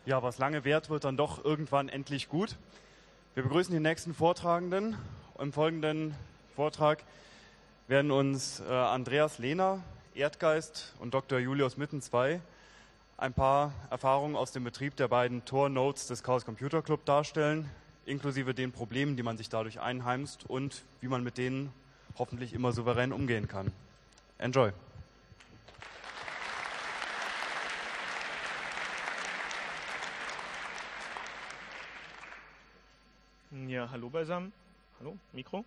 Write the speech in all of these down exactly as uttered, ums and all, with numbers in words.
Ja, was lange währt, wird dann doch irgendwann endlich gut. Wir begrüßen die nächsten Vortragenden. Im folgenden Vortrag werden uns äh, Andreas Lehner, Erdgeist, und Doktor Julius Mittenzwei ein paar Erfahrungen aus dem Betrieb der beiden Tor-Nodes des Chaos Computer Club darstellen, inklusive den Problemen, die man sich dadurch einheimst und wie man mit denen hoffentlich immer souverän umgehen kann. Enjoy! Ja, hallo beisammen. Hallo, Mikro?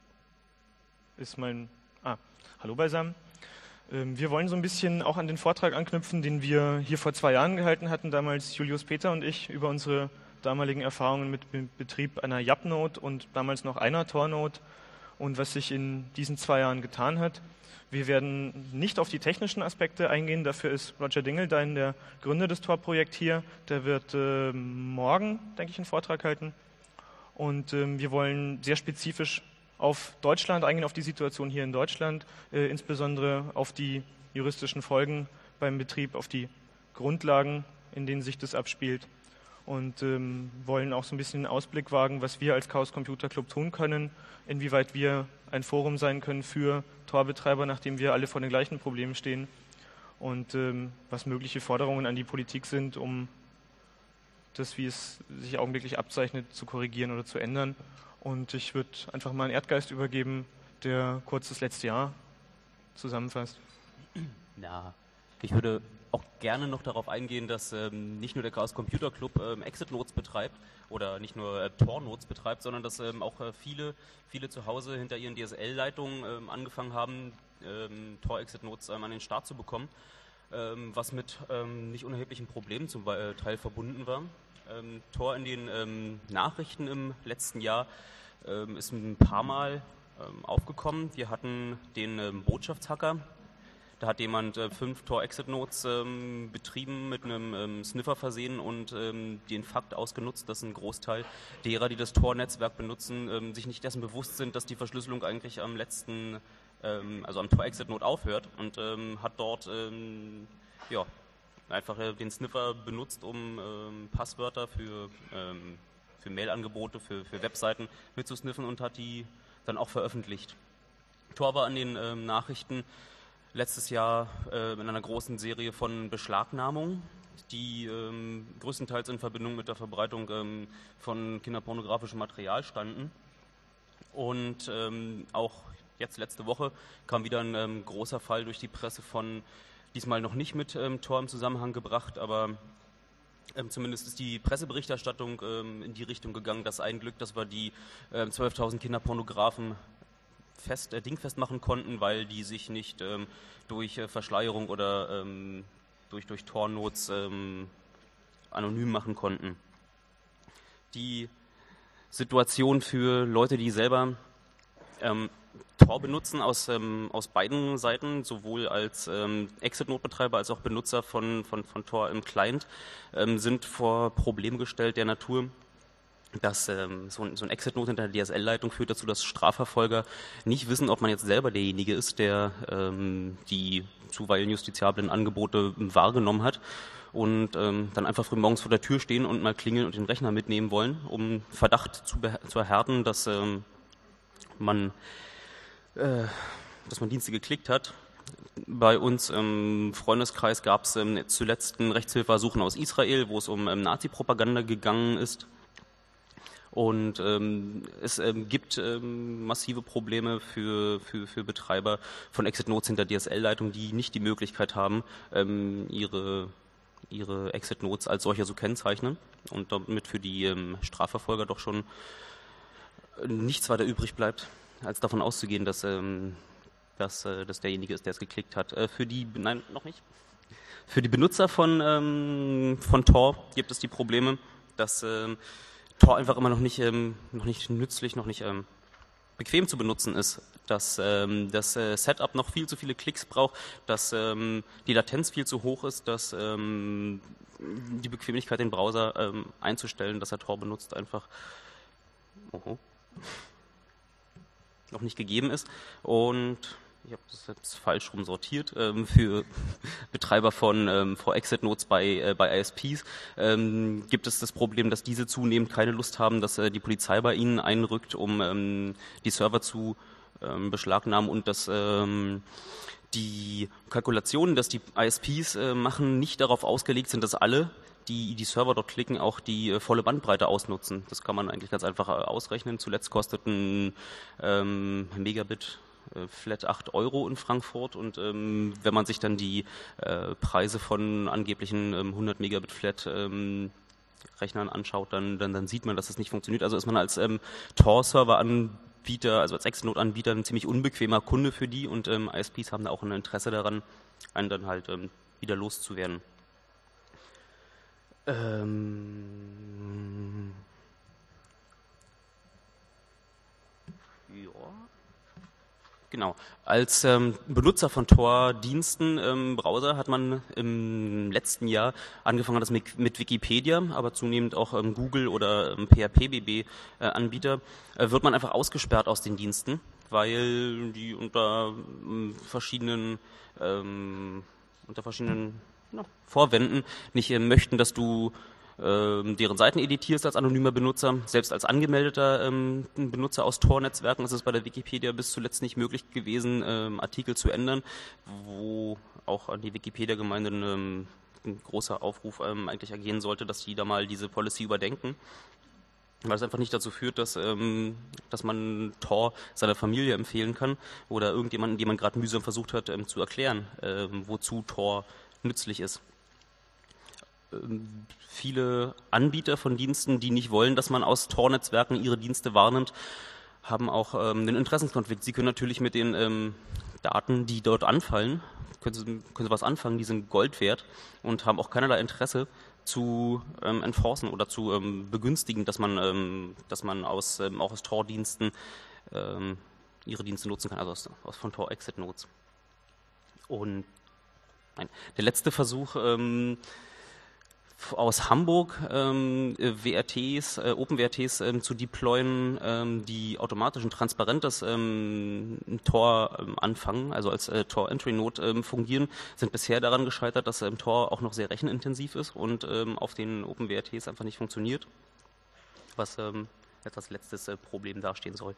Ist mein... Ah, hallo beisammen. Ähm, wir wollen so ein bisschen auch an den Vortrag anknüpfen, den wir hier vor zwei Jahren gehalten hatten, damals Julius Peter und ich, über unsere damaligen Erfahrungen mit dem Betrieb einer Yap-Node und damals noch einer Tor-Node und was sich in diesen zwei Jahren getan hat. Wir werden nicht auf die technischen Aspekte eingehen, dafür ist Roger Dingeldein, der Gründer des Tor-Projekts hier. Der wird äh, morgen, denke ich, einen Vortrag halten. Und ähm, wir wollen sehr spezifisch auf Deutschland eingehen, auf die Situation hier in Deutschland, äh, insbesondere auf die juristischen Folgen beim Betrieb, auf die Grundlagen, in denen sich das abspielt. Und ähm, wollen auch so ein bisschen einen Ausblick wagen, was wir als Chaos Computer Club tun können, inwieweit wir ein Forum sein können für Tor-Betreiber, nachdem wir alle vor den gleichen Problemen stehen, und ähm, was mögliche Forderungen an die Politik sind, um das, wie es sich augenblicklich abzeichnet, zu korrigieren oder zu ändern. Und ich würde einfach mal einen Erdgeist übergeben, der kurz das letzte Jahr zusammenfasst. Ja, ich würde auch gerne noch darauf eingehen, dass ähm, nicht nur der Chaos Computer Club ähm, Exit-Nodes betreibt oder nicht nur äh, Tor-Nodes betreibt, sondern dass ähm, auch äh, viele, viele zu Hause hinter ihren D S L-Leitungen ähm, angefangen haben, ähm, Tor-Exit-Nodes ähm, an den Start zu bekommen. Ähm, was mit ähm, nicht unerheblichen Problemen zum äh, Teil verbunden war. Ähm, Tor in den ähm, Nachrichten im letzten Jahr ähm, ist ein paar Mal ähm, aufgekommen. Wir hatten den ähm, Botschaftshacker. Da hat jemand äh, fünf Tor-Exit-Nodes ähm, betrieben, mit einem ähm, Sniffer versehen und ähm, den Fakt ausgenutzt, dass ein Großteil derer, die das Tor-Netzwerk benutzen, ähm, sich nicht dessen bewusst sind, dass die Verschlüsselung eigentlich am letzten, ähm, also am Tor-Exit-Node aufhört, und ähm, hat dort ähm, ja, einfach äh, den Sniffer benutzt, um ähm, Passwörter für, ähm, für Mail-Angebote, für, für Webseiten mitzusniffen und hat die dann auch veröffentlicht. Tor war an den ähm, Nachrichten letztes Jahr äh, in einer großen Serie von Beschlagnahmungen, die ähm, größtenteils in Verbindung mit der Verbreitung ähm, von kinderpornografischem Material standen. Und ähm, auch jetzt letzte Woche kam wieder ein ähm, großer Fall durch die Presse von, diesmal noch nicht mit ähm, Tor im Zusammenhang gebracht, aber ähm, zumindest ist die Presseberichterstattung ähm, in die Richtung gegangen, dass ein Glück, dass wir die ähm, zwölftausend Kinderpornografen fest, äh, dingfest machen konnten, weil die sich nicht ähm, durch äh, Verschleierung oder ähm, durch, durch Tor-Nodes ähm, anonym machen konnten. Die Situation für Leute, die selber ähm, Tor benutzen, aus, ähm, aus beiden Seiten, sowohl als ähm, Exit-Node-Betreiber als auch Benutzer von, von, von Tor im Client, ähm, sind vor Problemen gestellt der Natur, dass ähm, so ein, so ein Exit-Node hinter der D S L-Leitung führt dazu, dass Strafverfolger nicht wissen, ob man jetzt selber derjenige ist, der ähm, die zuweilen justiziablen Angebote wahrgenommen hat, und ähm, dann einfach früh morgens vor der Tür stehen und mal klingeln und den Rechner mitnehmen wollen, um Verdacht zu, zu erhärten, dass ähm, man äh, dass man Dienste geklickt hat. Bei uns im Freundeskreis gab es ähm, zuletzt ein Rechtshilfeersuchen aus Israel, wo es um ähm, Nazi-Propaganda gegangen ist. Und ähm, es ähm, gibt ähm, massive Probleme für, für, für Betreiber von Exit-Nodes hinter D S L-Leitungen, die nicht die Möglichkeit haben, ähm, ihre, ihre Exit-Nodes als solcher zu kennzeichnen, und damit für die ähm, Strafverfolger doch schon nichts weiter übrig bleibt, als davon auszugehen, dass, ähm, dass, äh, dass derjenige ist, der es geklickt hat. Äh, für die, nein, noch nicht. Für die Benutzer von, ähm, von Tor gibt es die Probleme, dass ähm, Tor einfach immer noch nicht, ähm, noch nicht nützlich, noch nicht ähm, bequem zu benutzen ist, dass ähm, das äh, Setup noch viel zu viele Klicks braucht, dass ähm, die Latenz viel zu hoch ist, dass ähm, die Bequemlichkeit, den Browser ähm, einzustellen, dass er Tor benutzt, einfach oho, noch nicht gegeben ist. Und ich habe das jetzt falsch rum sortiert, ähm, für Betreiber von ähm, vor Exit Nodes bei, äh, bei I S Ps, ähm, gibt es das Problem, dass diese zunehmend keine Lust haben, dass äh, die Polizei bei ihnen einrückt, um ähm, die Server zu ähm, beschlagnahmen und dass ähm, die Kalkulationen, dass die I S Ps äh, machen, nicht darauf ausgelegt sind, dass alle, die die Server dort klicken, auch die äh, volle Bandbreite ausnutzen. Das kann man eigentlich ganz einfach äh, ausrechnen. Zuletzt kostet ein ähm, Megabit äh, Flat acht Euro in Frankfurt und ähm, wenn man sich dann die äh, Preise von angeblichen ähm, hundert Megabit Flat ähm, Rechnern anschaut, dann, dann, dann sieht man, dass das nicht funktioniert. Also ist man als ähm, Tor-Server-Anbieter, also als Exit-Node-Anbieter ein ziemlich unbequemer Kunde für die und ähm, I S Ps haben da auch ein Interesse daran, einen dann halt ähm, wieder loszuwerden. Ähm ja. Genau. Als ähm, Benutzer von Tor-Diensten im Browser hat man im letzten Jahr angefangen, das mit, mit Wikipedia, aber zunehmend auch ähm, Google oder ähm, P H P B B äh, Anbieter, äh, wird man einfach ausgesperrt aus den Diensten, weil die unter ähm, verschiedenen ähm, unter verschiedenen ja, Vorwänden nicht äh, möchten, dass du äh, deren Seiten editierst als anonymer Benutzer. Selbst als angemeldeter ähm, Benutzer aus Tor-Netzwerken ist es bei der Wikipedia bis zuletzt nicht möglich gewesen, ähm, Artikel zu ändern, wo auch an die Wikipedia-Gemeinde ähm, ein großer Aufruf ähm, eigentlich ergehen sollte, dass die da mal diese Policy überdenken. Weil es einfach nicht dazu führt, dass, ähm, dass man Tor seiner Familie empfehlen kann oder irgendjemanden, den man gerade mühsam versucht hat ähm, zu erklären, ähm, wozu Tor nützlich ist. Ähm, viele Anbieter von Diensten, die nicht wollen, dass man aus Tor-Netzwerken ihre Dienste wahrnimmt, haben auch ähm, einen Interessenskonflikt. Sie können natürlich mit den ähm, Daten, die dort anfallen, können sie, können sie was anfangen, die sind Gold wert und haben auch keinerlei Interesse zu ähm, enforcen oder zu ähm, begünstigen, dass man, ähm, dass man aus, ähm, auch aus Tor-Diensten ähm, ihre Dienste nutzen kann, also aus, aus von Tor-Exit-Nodes. Und nein, der letzte Versuch ähm, aus Hamburg, ähm, W R Ts, äh, Open-W R Ts ähm, zu deployen, ähm, die automatisch und transparent das ähm, Tor ähm, anfangen, also als äh, Tor-Entry-Node ähm, fungieren, sind bisher daran gescheitert, dass ähm, Tor auch noch sehr rechenintensiv ist und ähm, auf den Open-W R Ts einfach nicht funktioniert, was ähm, jetzt als letztes äh, Problem dastehen soll.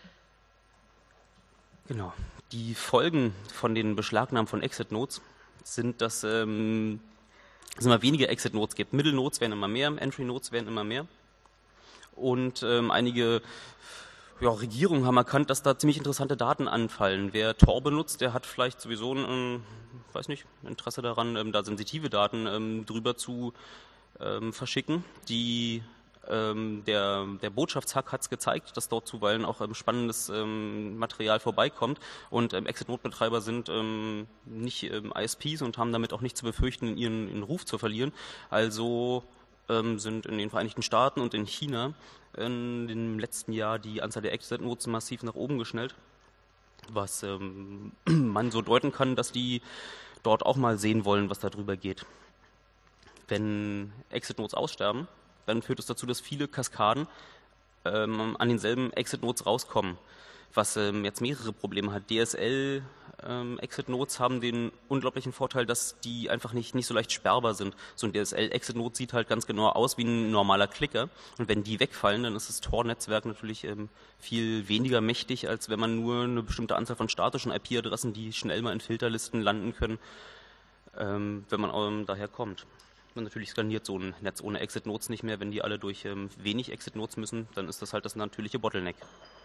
Genau. Die Folgen von den Beschlagnahmen von Exit-Nodes sind, dass ähm, es immer weniger Exit-Nodes gibt. Middle-Nodes werden immer mehr, Entry-Nodes werden immer mehr. Und ähm, einige ja, Regierungen haben erkannt, dass da ziemlich interessante Daten anfallen. Wer Tor benutzt, der hat vielleicht sowieso ein, ähm, weiß nicht, Interesse daran, ähm, da sensitive Daten ähm, drüber zu ähm, verschicken. Die Ähm, der, der Botschaftshack hat es gezeigt, dass dort zuweilen auch ähm, spannendes ähm, Material vorbeikommt und ähm, Exit-Node-Betreiber sind ähm, nicht ähm, I S Ps und haben damit auch nicht zu befürchten, ihren, ihren Ruf zu verlieren. Also ähm, sind in den Vereinigten Staaten und in China in dem letzten Jahr die Anzahl der Exit-Nodes massiv nach oben geschnellt, was ähm, man so deuten kann, dass die dort auch mal sehen wollen, was da drüber geht. Wenn Exit-Nodes aussterben, dann führt es dazu, dass viele Kaskaden ähm, an denselben Exit-Nodes rauskommen, was ähm, jetzt mehrere Probleme hat. D S L-Exit-Nodes ähm, haben den unglaublichen Vorteil, dass die einfach nicht, nicht so leicht sperrbar sind. So ein D S L-Exit-Node sieht halt ganz genau aus wie ein normaler Klicker und wenn die wegfallen, dann ist das Tor-Netzwerk natürlich ähm, viel weniger mächtig, als wenn man nur eine bestimmte Anzahl von statischen I P-Adressen, die schnell mal in Filterlisten landen können, ähm, wenn man ähm, daher kommt. Und natürlich skaliert so ein Netz ohne Exit-Nodes nicht mehr. Wenn die alle durch ähm, wenig Exit-Nodes müssen, dann ist das halt das natürliche Bottleneck.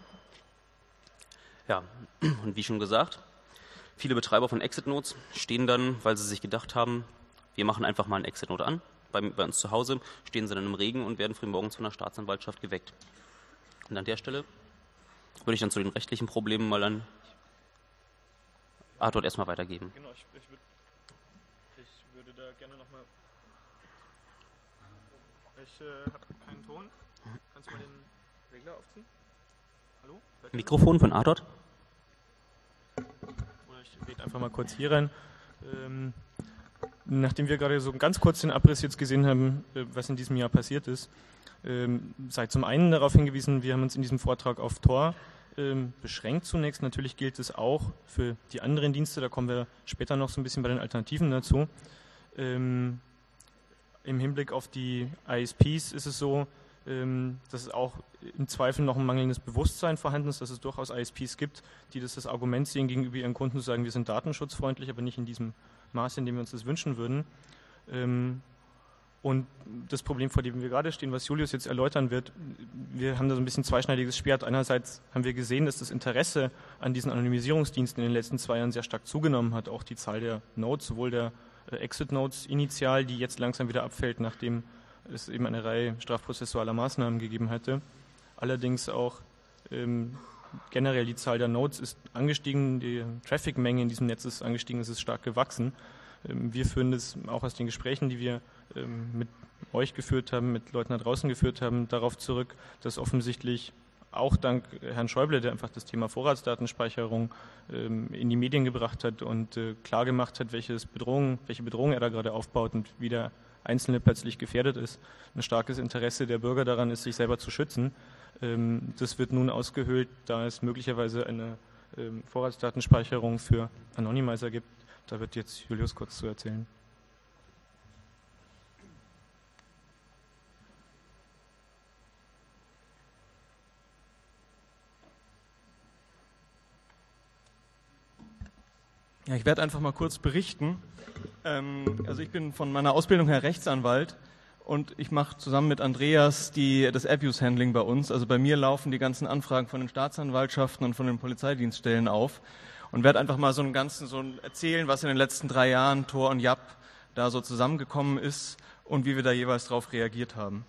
Ja, und wie schon gesagt, viele Betreiber von Exit-Nodes stehen dann, weil sie sich gedacht haben, wir machen einfach mal einen Exit-Node an. Bei, bei uns zu Hause stehen sie dann im Regen und werden frühmorgens von der Staatsanwaltschaft geweckt. Und an der Stelle würde ich dann zu den rechtlichen Problemen mal an Arthur erstmal weitergeben. Genau, ich, ich, würd, ich würde da gerne nochmal... Ich äh, habe keinen Ton. Kannst du mal den Regler aufziehen? Hallo? Mikrofon von Arthur. Oder ich rede einfach mal kurz hier rein. Ähm, nachdem wir gerade so ganz kurz den Abriss jetzt gesehen haben, äh, was in diesem Jahr passiert ist, ähm, sei zum einen darauf hingewiesen, wir haben uns in diesem Vortrag auf Tor ähm, beschränkt zunächst. Natürlich gilt es auch für die anderen Dienste, da kommen wir später noch so ein bisschen bei den Alternativen dazu. Ähm, Im Hinblick auf die I S Ps ist es so, ähm, dass es auch im Zweifel noch ein mangelndes Bewusstsein vorhanden ist, dass es durchaus I S Ps gibt, die das, das Argument sehen, gegenüber ihren Kunden zu sagen, wir sind datenschutzfreundlich, aber nicht in diesem Maße, in dem wir uns das wünschen würden. Ähm, und das Problem, vor dem wir gerade stehen, was Julius jetzt erläutern wird, wir haben da so ein bisschen zweischneidiges Schwert. Einerseits haben wir gesehen, dass das Interesse an diesen Anonymisierungsdiensten in den letzten zwei Jahren sehr stark zugenommen hat, auch die Zahl der Nodes, sowohl der Exit-Nodes initial, die jetzt langsam wieder abfällt, nachdem es eben eine Reihe strafprozessualer Maßnahmen gegeben hätte. Allerdings auch ähm, generell die Zahl der Nodes ist angestiegen, die Traffic-Menge in diesem Netz ist angestiegen, es ist stark gewachsen. Ähm, wir führen das auch aus den Gesprächen, die wir ähm, mit euch geführt haben, mit Leuten da draußen geführt haben, darauf zurück, dass offensichtlich auch dank Herrn Schäuble, der einfach das Thema Vorratsdatenspeicherung ähm, in die Medien gebracht hat und äh, klar gemacht hat, welches Bedrohung, welche Bedrohung er da gerade aufbaut und wie der Einzelne plötzlich gefährdet ist. Ein starkes Interesse der Bürger daran ist, sich selber zu schützen. Ähm, das wird nun ausgehöhlt, da es möglicherweise eine ähm, Vorratsdatenspeicherung für Anonymizer gibt. Da wird jetzt Julius kurz zu erzählen. Ja, ich werde einfach mal kurz berichten. Ähm, also ich bin von meiner Ausbildung her Rechtsanwalt und ich mache zusammen mit Andreas die, das Abuse-Handling bei uns. Also bei mir laufen die ganzen Anfragen von den Staatsanwaltschaften und von den Polizeidienststellen auf und werde einfach mal so einen ganzen, so erzählen, was in den letzten drei Jahren Tor und Yap da so zusammengekommen ist und wie wir da jeweils drauf reagiert haben.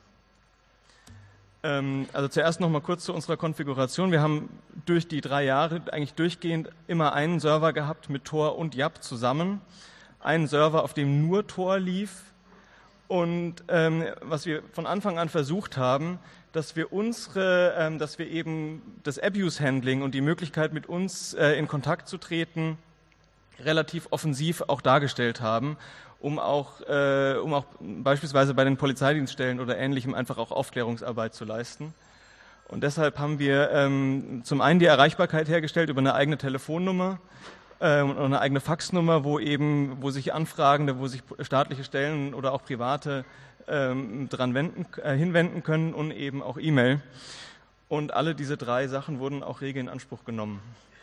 Also zuerst noch mal kurz zu unserer Konfiguration. Wir haben durch die drei Jahre eigentlich durchgehend immer einen Server gehabt mit Tor und Yap zusammen. Einen Server, auf dem nur Tor lief. Und ähm, was wir von Anfang an versucht haben, dass wir unsere, ähm, dass wir eben das Abuse-Handling und die Möglichkeit, mit uns äh, in Kontakt zu treten, relativ offensiv auch dargestellt haben, um auch, äh, um auch beispielsweise bei den Polizeidienststellen oder Ähnlichem einfach auch Aufklärungsarbeit zu leisten. Und deshalb haben wir ähm, zum einen die Erreichbarkeit hergestellt über eine eigene Telefonnummer äh, und eine eigene Faxnummer, wo eben, wo sich Anfragende, wo sich staatliche Stellen oder auch private ähm, dran wenden, äh, hinwenden können und eben auch E-Mail. Und alle diese drei Sachen wurden auch rege in Anspruch genommen.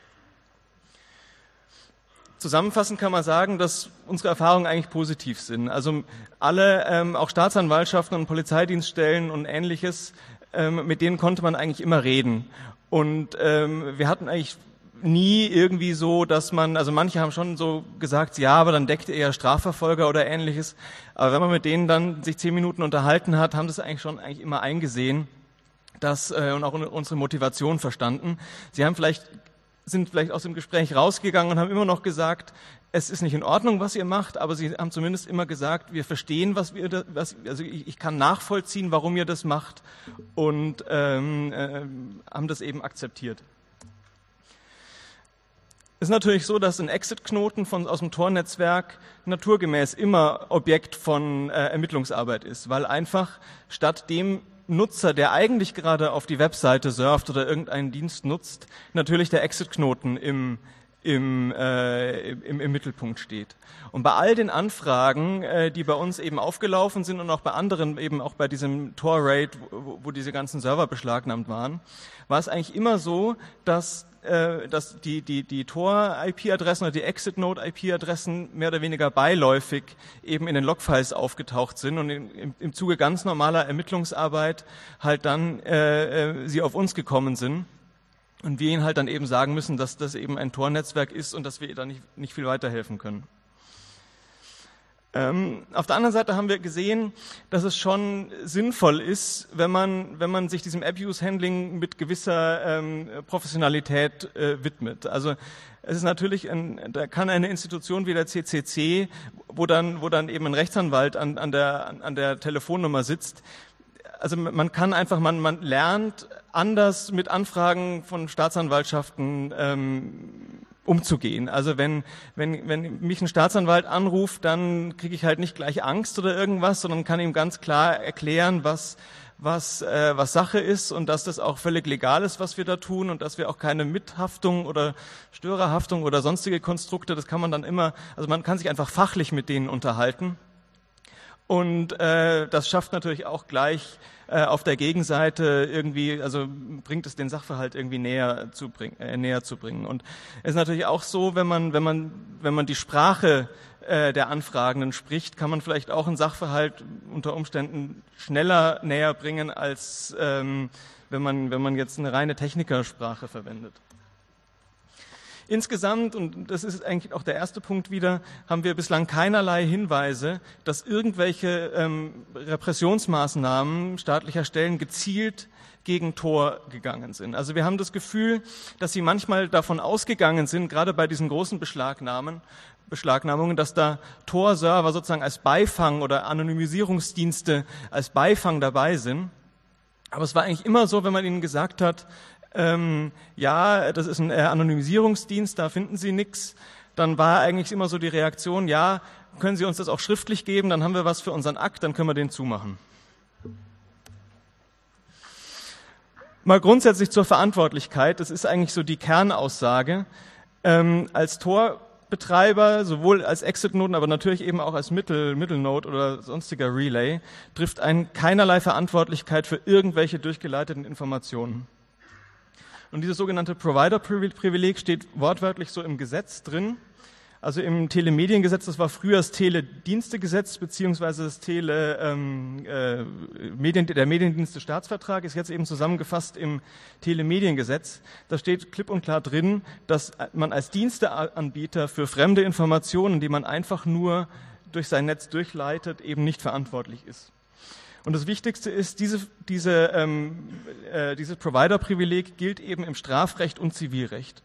Zusammenfassend kann man sagen, dass unsere Erfahrungen eigentlich positiv sind. Also alle, ähm, auch Staatsanwaltschaften und Polizeidienststellen und Ähnliches, ähm, mit denen konnte man eigentlich immer reden. Und ähm, wir hatten eigentlich nie irgendwie so, dass man, also manche haben schon so gesagt, ja, aber dann deckt ihr ja Strafverfolger oder Ähnliches. Aber wenn man mit denen dann sich zehn Minuten unterhalten hat, haben das eigentlich schon eigentlich immer eingesehen, dass, äh, und auch unsere Motivation verstanden. Sie haben vielleicht sind vielleicht aus dem Gespräch rausgegangen und haben immer noch gesagt, es ist nicht in Ordnung, was ihr macht, aber sie haben zumindest immer gesagt, wir verstehen, was wir, da, was, also ich, ich kann nachvollziehen, warum ihr das macht und ähm, äh, haben das eben akzeptiert. Es ist natürlich so, dass ein Exit-Knoten von, aus dem Tor-Netzwerk naturgemäß immer Objekt von äh, Ermittlungsarbeit ist, weil einfach statt dem Nutzer, der eigentlich gerade auf die Webseite surft oder irgendeinen Dienst nutzt, natürlich der Exit-Knoten im, im, äh, im, im Mittelpunkt steht. Und bei all den Anfragen, äh, die bei uns eben aufgelaufen sind und auch bei anderen, eben auch bei diesem Tor-Raid, wo, wo diese ganzen Server beschlagnahmt waren, war es eigentlich immer so, dass dass die, die, die Tor-I P-Adressen oder die Exit-Node-I P-Adressen mehr oder weniger beiläufig eben in den Logfiles aufgetaucht sind und im, im Zuge ganz normaler Ermittlungsarbeit halt dann äh, sie auf uns gekommen sind und wir ihnen halt dann eben sagen müssen, dass das eben ein Tor-Netzwerk ist und dass wir ihr da nicht, nicht viel weiterhelfen können. Ähm, auf der anderen Seite haben wir gesehen, dass es schon sinnvoll ist, wenn man, wenn man sich diesem Abuse-Handling mit gewisser ähm, Professionalität äh, widmet. Also es ist natürlich, ein, da kann eine Institution wie der C C C, wo dann, wo dann eben ein Rechtsanwalt an, an der, an der Telefonnummer sitzt, also man kann einfach, man, man lernt anders mit Anfragen von Staatsanwaltschaften ähm, umzugehen. Also wenn, wenn, wenn mich ein Staatsanwalt anruft, dann kriege ich halt nicht gleich Angst oder irgendwas, sondern kann ihm ganz klar erklären, was, was, äh, was Sache ist und dass das auch völlig legal ist, was wir da tun und dass wir auch keine Mithaftung oder Störerhaftung oder sonstige Konstrukte, das kann man dann immer, also man kann sich einfach fachlich mit denen unterhalten. Und äh, das schafft natürlich auch gleich äh, auf der Gegenseite irgendwie, also bringt es den Sachverhalt irgendwie näher zu bringen, äh, näher zu bringen. Und es ist natürlich auch so, wenn man, wenn man, wenn man die Sprache äh, der Anfragenden spricht, kann man vielleicht auch einen Sachverhalt unter Umständen schneller näher bringen, als ähm, wenn man, wenn man jetzt eine reine Technikersprache verwendet. Insgesamt, und das ist eigentlich auch der erste Punkt wieder, haben wir bislang keinerlei Hinweise, dass irgendwelche ähm, Repressionsmaßnahmen staatlicher Stellen gezielt gegen Tor gegangen sind. Also wir haben das Gefühl, dass sie manchmal davon ausgegangen sind, gerade bei diesen großen Beschlagnahmen, Beschlagnahmungen, dass da Tor-Server sozusagen als Beifang oder Anonymisierungsdienste als Beifang dabei sind. Aber es war eigentlich immer so, wenn man ihnen gesagt hat, Ähm, ja, das ist ein äh, Anonymisierungsdienst, da finden Sie nichts, dann war eigentlich immer so die Reaktion, ja, können Sie uns das auch schriftlich geben, dann haben wir was für unseren Akt, dann können wir den zumachen. Mal grundsätzlich zur Verantwortlichkeit, das ist eigentlich so die Kernaussage. Ähm, als Tor-Betreiber, sowohl als Exit-Noden, aber natürlich eben auch als Mittel, Mittelnode oder sonstiger Relay, trifft einen keinerlei Verantwortlichkeit für irgendwelche durchgeleiteten Informationen. Und dieses sogenannte Provider-Privileg steht wortwörtlich so im Gesetz drin. Also im Telemediengesetz, das war früher das Teledienstegesetz beziehungsweise das Tele, ähm, äh, Medien, der Mediendienste-Staatsvertrag ist jetzt eben zusammengefasst im Telemediengesetz. Da steht klipp und klar drin, dass man als Diensteanbieter für fremde Informationen, die man einfach nur durch sein Netz durchleitet, eben nicht verantwortlich ist. Und das Wichtigste ist, diese, diese, ähm, äh, dieses Provider-Privileg gilt eben im Strafrecht und Zivilrecht.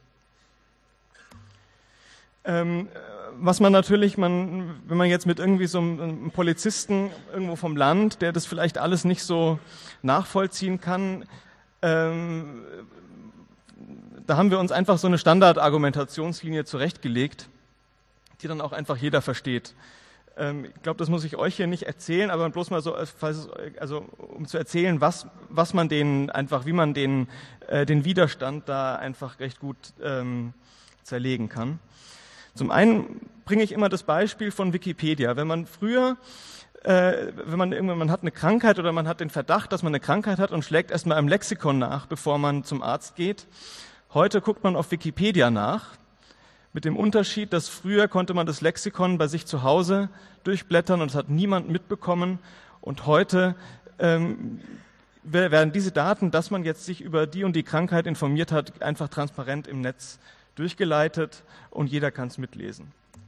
Ähm, was man natürlich, man, wenn man jetzt mit irgendwie so einem, einem Polizisten irgendwo vom Land, der das vielleicht alles nicht so nachvollziehen kann, ähm, da haben wir uns einfach so eine Standardargumentationslinie zurechtgelegt, die dann auch einfach jeder versteht. Ich glaube, das muss ich euch hier nicht erzählen, aber bloß mal so, also um zu erzählen, was was man denen einfach, wie man den äh, den Widerstand da einfach recht gut ähm, zerlegen kann. Zum einen bringe ich immer das Beispiel von Wikipedia. Wenn man früher, äh, wenn man irgendwann man hat eine Krankheit oder man hat den Verdacht, dass man eine Krankheit hat und schlägt erstmal im Lexikon nach, bevor man zum Arzt geht. Heute guckt man auf Wikipedia nach. Mit dem Unterschied, dass früher konnte man das Lexikon bei sich zu Hause durchblättern und es hat niemand mitbekommen. Und heute ähm, werden diese Daten, dass man jetzt sich über die und die Krankheit informiert hat, einfach transparent im Netz durchgeleitet und jeder kann es mitlesen.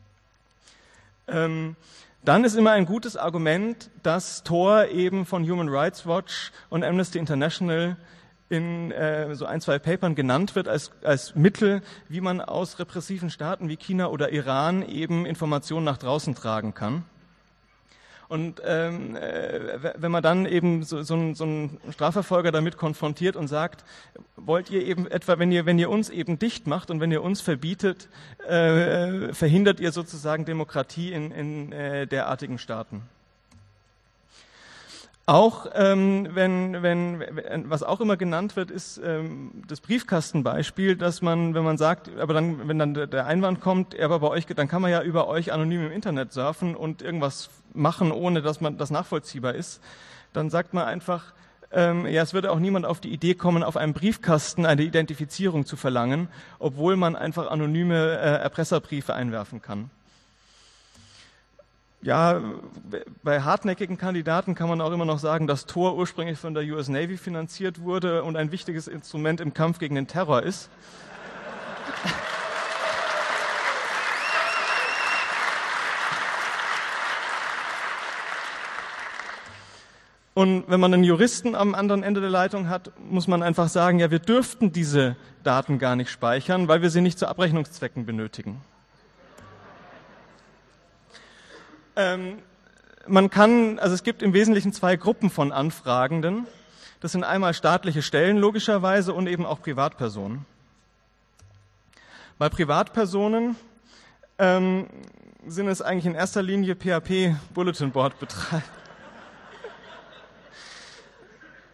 Ähm, dann ist immer ein gutes Argument, dass Tor eben von Human Rights Watch und Amnesty International in äh, so ein, zwei Papern genannt wird als, als Mittel, wie man aus repressiven Staaten wie China oder Iran eben Informationen nach draußen tragen kann. Und ähm, äh, wenn man dann eben so, so, ein, so einen Strafverfolger damit konfrontiert und sagt, wollt ihr eben etwa, wenn ihr, wenn ihr uns eben dicht macht und wenn ihr uns verbietet, äh, verhindert ihr sozusagen Demokratie in, in äh, derartigen Staaten. Auch ähm, wenn, wenn, wenn, was auch immer genannt wird, ist ähm, das Briefkastenbeispiel, dass man, wenn man sagt, aber dann, wenn dann der Einwand kommt, aber bei euch, dann kann man ja über euch anonym im Internet surfen und irgendwas machen, ohne dass man das nachvollziehbar ist, dann sagt man einfach, ähm, ja, es würde auch niemand auf die Idee kommen, auf einem Briefkasten eine Identifizierung zu verlangen, obwohl man einfach anonyme äh, Erpresserbriefe einwerfen kann. Ja, bei hartnäckigen Kandidaten kann man auch immer noch sagen, dass Tor ursprünglich von der U S Navy finanziert wurde und ein wichtiges Instrument im Kampf gegen den Terror ist. Und wenn man einen Juristen am anderen Ende der Leitung hat, muss man einfach sagen, ja, wir dürften diese Daten gar nicht speichern, weil wir sie nicht zu Abrechnungszwecken benötigen. Ähm, man kann, also es gibt im Wesentlichen zwei Gruppen von Anfragenden. Das sind einmal staatliche Stellen logischerweise und eben auch Privatpersonen. Bei Privatpersonen ähm, sind es eigentlich in erster Linie P H P-Bulletin-Board-Betreiber.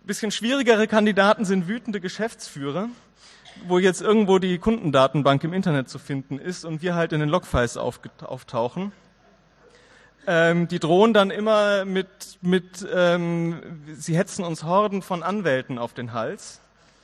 Bisschen schwierigere Kandidaten sind wütende Geschäftsführer, wo jetzt irgendwo die Kundendatenbank im Internet zu finden ist und wir halt in den Logfiles auftauchen. Ähm, die drohen dann immer mit, mit ähm, sie hetzen uns Horden von Anwälten auf den Hals.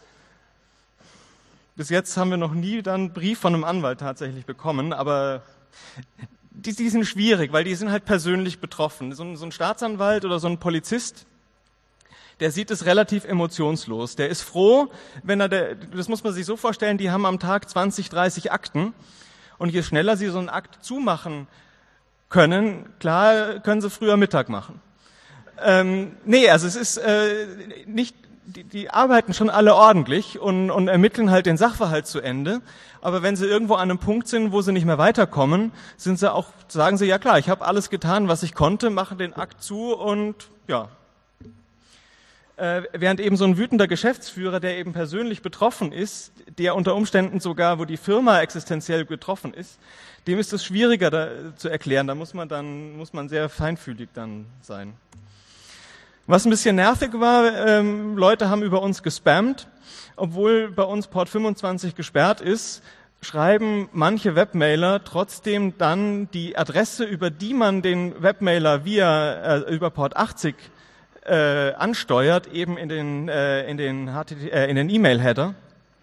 Bis jetzt haben wir noch nie dann einen Brief von einem Anwalt tatsächlich bekommen, aber die, die sind schwierig, weil die sind halt persönlich betroffen. So ein, so ein Staatsanwalt oder so ein Polizist, der sieht es relativ emotionslos. Der ist froh, wenn er, der, das muss man sich so vorstellen, die haben am Tag zwanzig, dreißig Akten und je schneller sie so einen Akt zumachen können, klar, können sie früher Mittag machen. Ähm, nee, also es ist äh, nicht, die, die arbeiten schon alle ordentlich und, und ermitteln halt den Sachverhalt zu Ende. Aber wenn sie irgendwo an einem Punkt sind, wo sie nicht mehr weiterkommen, sind sie auch, sagen sie, ja klar, ich habe alles getan, was ich konnte, machen den Akt zu und ja. Äh, während eben so ein wütender Geschäftsführer, der eben persönlich betroffen ist, der unter Umständen sogar, wo die Firma existenziell betroffen ist, dem ist es schwieriger da, zu erklären. Da muss man dann muss man sehr feinfühlig dann sein. Was ein bisschen nervig war, ähm, Leute haben über uns gespammt, obwohl bei uns Port fünfundzwanzig gesperrt ist, schreiben manche Webmailer trotzdem dann die Adresse, über die man den Webmailer via äh, über Port achtzig äh, ansteuert, eben in den äh, in den H T T P, äh, in den E-Mail-Header.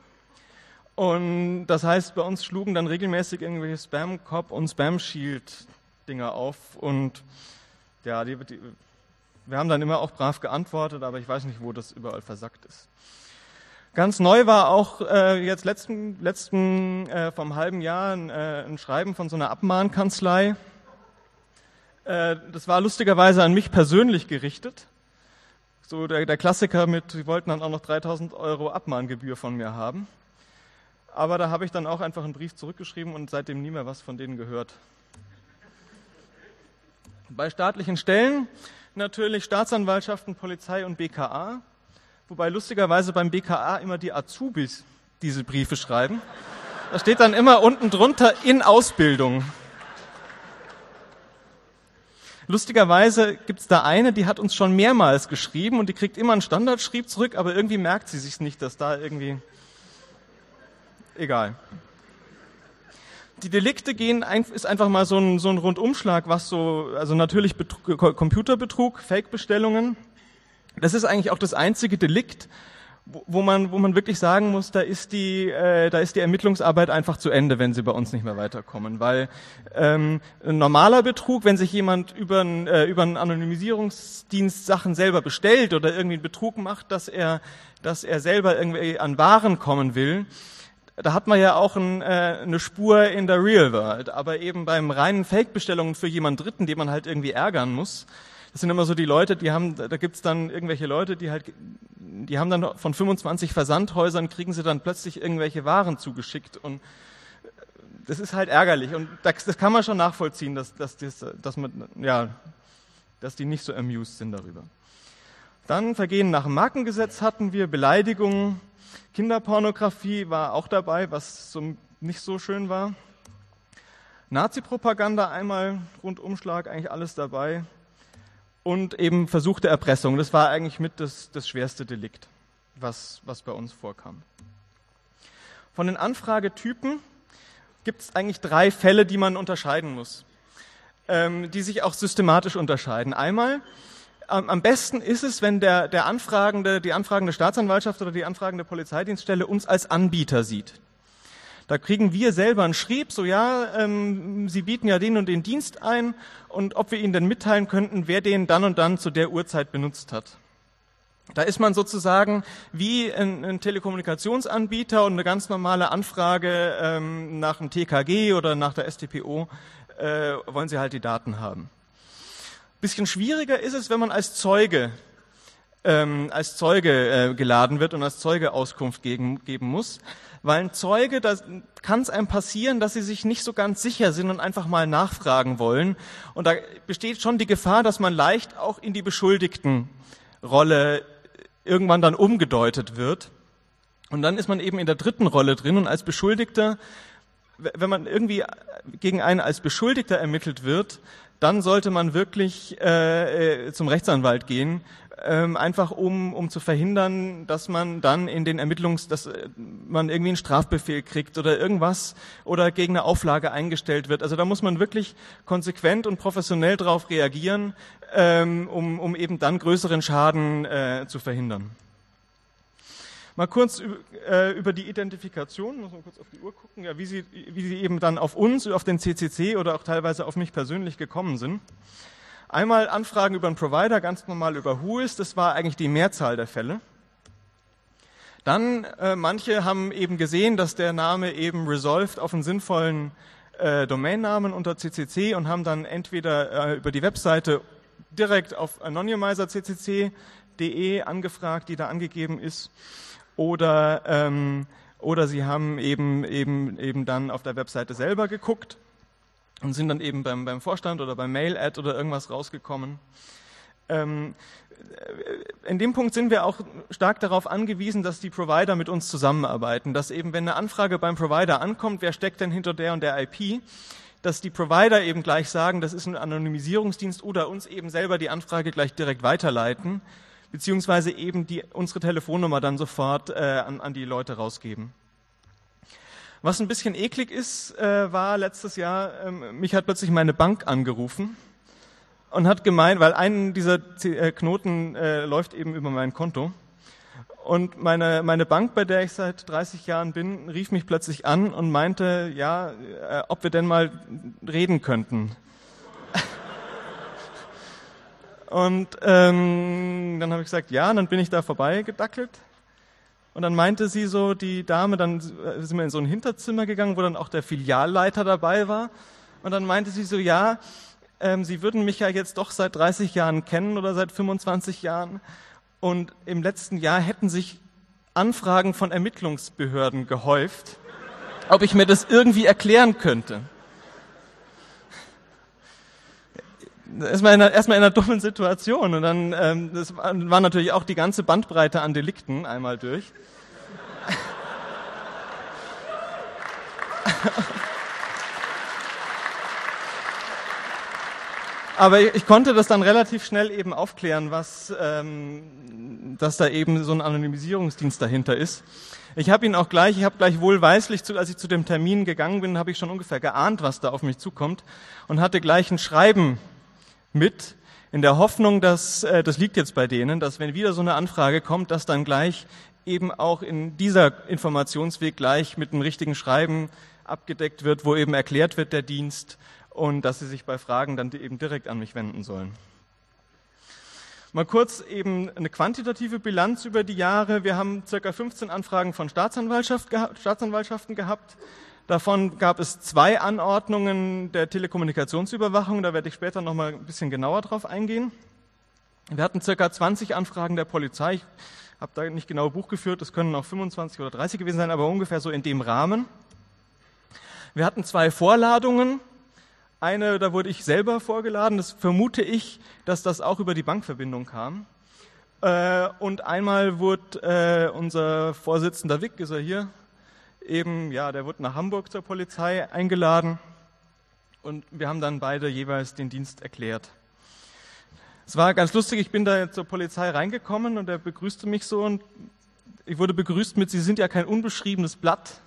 Und das heißt, bei uns schlugen dann regelmäßig irgendwelche Spam-Cop und Spam-Shield-Dinger auf. Und ja, die, die, wir haben dann immer auch brav geantwortet, aber ich weiß nicht, wo das überall versackt ist. Ganz neu war auch äh, jetzt letzten, letzten äh, vom halben Jahr ein, äh, ein Schreiben von so einer Abmahnkanzlei. Äh, das war lustigerweise an mich persönlich gerichtet. So der, der Klassiker mit, sie wollten dann auch noch dreitausend Euro Abmahngebühr von mir haben. Aber da habe ich dann auch einfach einen Brief zurückgeschrieben und seitdem nie mehr was von denen gehört. Bei staatlichen Stellen natürlich Staatsanwaltschaften, Polizei und B K A, wobei lustigerweise beim B K A immer die Azubis diese Briefe schreiben. Da steht dann immer unten drunter in Ausbildung. Lustigerweise gibt es da eine, die hat uns schon mehrmals geschrieben und die kriegt immer einen Standardschrieb zurück, aber irgendwie merkt sie sich nicht, dass da irgendwie... Egal. Die Delikte gehen, ist einfach mal so ein, so ein Rundumschlag, was so, also natürlich Betrug, Computerbetrug, Fake-Bestellungen. Das ist eigentlich auch das einzige Delikt, wo man, wo man wirklich sagen muss, da ist die, äh, da ist die Ermittlungsarbeit einfach zu Ende, wenn sie bei uns nicht mehr weiterkommen, weil ähm, ein normaler Betrug, wenn sich jemand über einen, äh, über einen Anonymisierungsdienst Sachen selber bestellt oder irgendwie einen Betrug macht, dass er, dass er selber irgendwie an Waren kommen will. Da hat man ja auch ein, äh, eine Spur in der Real World, aber eben beim reinen Fake-Bestellungen für jemand Dritten, den man halt irgendwie ärgern muss, das sind immer so die Leute, die haben, da gibt's dann irgendwelche Leute, die halt, die haben dann von fünfundzwanzig Versandhäusern, kriegen sie dann plötzlich irgendwelche Waren zugeschickt und das ist halt ärgerlich und das, das kann man schon nachvollziehen, dass, dass, dass, dass, man, ja, dass die nicht so amused sind darüber. Dann Vergehen nach dem Markengesetz hatten wir, Beleidigungen, Kinderpornografie war auch dabei, was so nicht so schön war. Nazi-Propaganda einmal, Rundumschlag, eigentlich alles dabei. Und eben versuchte Erpressung, das war eigentlich mit das, das schwerste Delikt, was, was bei uns vorkam. Von den Anfragetypen gibt es eigentlich drei Fälle, die man unterscheiden muss, ähm, die sich auch systematisch unterscheiden. Einmal, am besten ist es, wenn der, der Anfragende, die anfragende Staatsanwaltschaft oder die anfragende Polizeidienststelle uns als Anbieter sieht. Da kriegen wir selber einen Schrieb, so ja, ähm, Sie bieten ja den und den Dienst ein und ob wir Ihnen denn mitteilen könnten, wer den dann und dann zu der Uhrzeit benutzt hat. Da ist man sozusagen wie ein, ein Telekommunikationsanbieter und eine ganz normale Anfrage ähm, nach dem T K G oder nach der S t P O, äh, wollen Sie halt die Daten haben. Bisschen schwieriger ist es, wenn man als Zeuge, ähm, als Zeuge äh, geladen wird und als Zeuge Auskunft geben, geben muss, weil ein Zeuge, da kann es einem passieren, dass sie sich nicht so ganz sicher sind und einfach mal nachfragen wollen. Und da besteht schon die Gefahr, dass man leicht auch in die Beschuldigtenrolle irgendwann dann umgedeutet wird. Und dann ist man eben in der dritten Rolle drin und als Beschuldigter, wenn man irgendwie gegen einen als Beschuldigter ermittelt wird, dann sollte man wirklich äh, zum Rechtsanwalt gehen, ähm, einfach um um zu verhindern, dass man dann in den Ermittlungs, dass äh, man irgendwie einen Strafbefehl kriegt oder irgendwas oder gegen eine Auflage eingestellt wird. Also da muss man wirklich konsequent und professionell drauf reagieren, ähm, um um eben dann größeren Schaden äh, zu verhindern. Mal kurz äh, über die Identifikation, muss man kurz auf die Uhr gucken, ja, wie sie wie sie eben dann auf uns, auf den C C C oder auch teilweise auf mich persönlich gekommen sind. Einmal Anfragen über einen Provider, ganz normal über Whois, das war eigentlich die Mehrzahl der Fälle. Dann, äh, manche haben eben gesehen, dass der Name eben resolved auf einen sinnvollen äh, Domainnamen unter C C C und haben dann entweder äh, über die Webseite direkt auf anonymizer punkt c c c punkt d e angefragt, die da angegeben ist, oder ähm, oder sie haben eben eben eben dann auf der Webseite selber geguckt und sind dann eben beim, beim Vorstand oder beim Mail-Ad oder irgendwas rausgekommen. Ähm, in dem Punkt sind wir auch stark darauf angewiesen, dass die Provider mit uns zusammenarbeiten, dass eben, wenn eine Anfrage beim Provider ankommt, wer steckt denn hinter der und der I P, dass die Provider eben gleich sagen, das ist ein Anonymisierungsdienst oder uns eben selber die Anfrage gleich direkt weiterleiten, beziehungsweise eben die, unsere Telefonnummer dann sofort äh, an, an die Leute rausgeben. Was ein bisschen eklig ist, äh, war letztes Jahr, ähm, mich hat plötzlich meine Bank angerufen und hat gemeint, weil ein dieser Z- äh, Knoten äh, läuft eben über mein Konto. Und meine, meine Bank, bei der ich seit dreißig Jahren bin, rief mich plötzlich an und meinte, ja, äh, ob wir denn mal reden könnten. Und ähm, dann habe ich gesagt, ja, und dann bin ich da vorbeigedackelt. Und dann meinte sie so, die Dame, dann sind wir in so ein Hinterzimmer gegangen, wo dann auch der Filialleiter dabei war. Und dann meinte sie so, ja, ähm, Sie würden mich ja jetzt doch seit dreißig Jahren kennen oder seit fünfundzwanzig Jahren. Und im letzten Jahr hätten sich Anfragen von Ermittlungsbehörden gehäuft, ob ich mir das irgendwie erklären könnte. Erstmal in, einer, erstmal in einer dummen Situation. Und dann ähm, das war, war natürlich auch die ganze Bandbreite an Delikten einmal durch. Aber ich konnte das dann relativ schnell eben aufklären, was, ähm, dass da eben so ein Anonymisierungsdienst dahinter ist. Ich habe ihn auch gleich, ich habe gleich wohlweislich, zu, als ich zu dem Termin gegangen bin, habe ich schon ungefähr geahnt, was da auf mich zukommt und hatte gleich ein Schreiben mit, in der Hoffnung, dass, äh, das liegt jetzt bei denen, dass wenn wieder so eine Anfrage kommt, dass dann gleich eben auch in dieser Informationsweg gleich mit einem richtigen Schreiben abgedeckt wird, wo eben erklärt wird, der Dienst, und dass sie sich bei Fragen dann eben direkt an mich wenden sollen. Mal kurz eben eine quantitative Bilanz über die Jahre. Wir haben ca. fünfzehn Anfragen von Staatsanwaltschaft geha- Staatsanwaltschaften gehabt. Davon gab es zwei Anordnungen der Telekommunikationsüberwachung. Da werde ich später noch mal ein bisschen genauer drauf eingehen. Wir hatten ca. zwanzig Anfragen der Polizei. Ich habe da nicht genau Buch geführt. Das können auch fünfundzwanzig oder dreißig gewesen sein, aber ungefähr so in dem Rahmen. Wir hatten zwei Vorladungen. Eine, da wurde ich selber vorgeladen, das vermute ich, dass das auch über die Bankverbindung kam. Äh, und einmal wurde äh, unser Vorsitzender Wick, ist er hier, eben, ja, der wurde nach Hamburg zur Polizei eingeladen und wir haben dann beide jeweils den Dienst erklärt. Es war ganz lustig, ich bin da zur Polizei reingekommen und er begrüßte mich so und ich wurde begrüßt mit, Sie sind ja kein unbeschriebenes Blatt.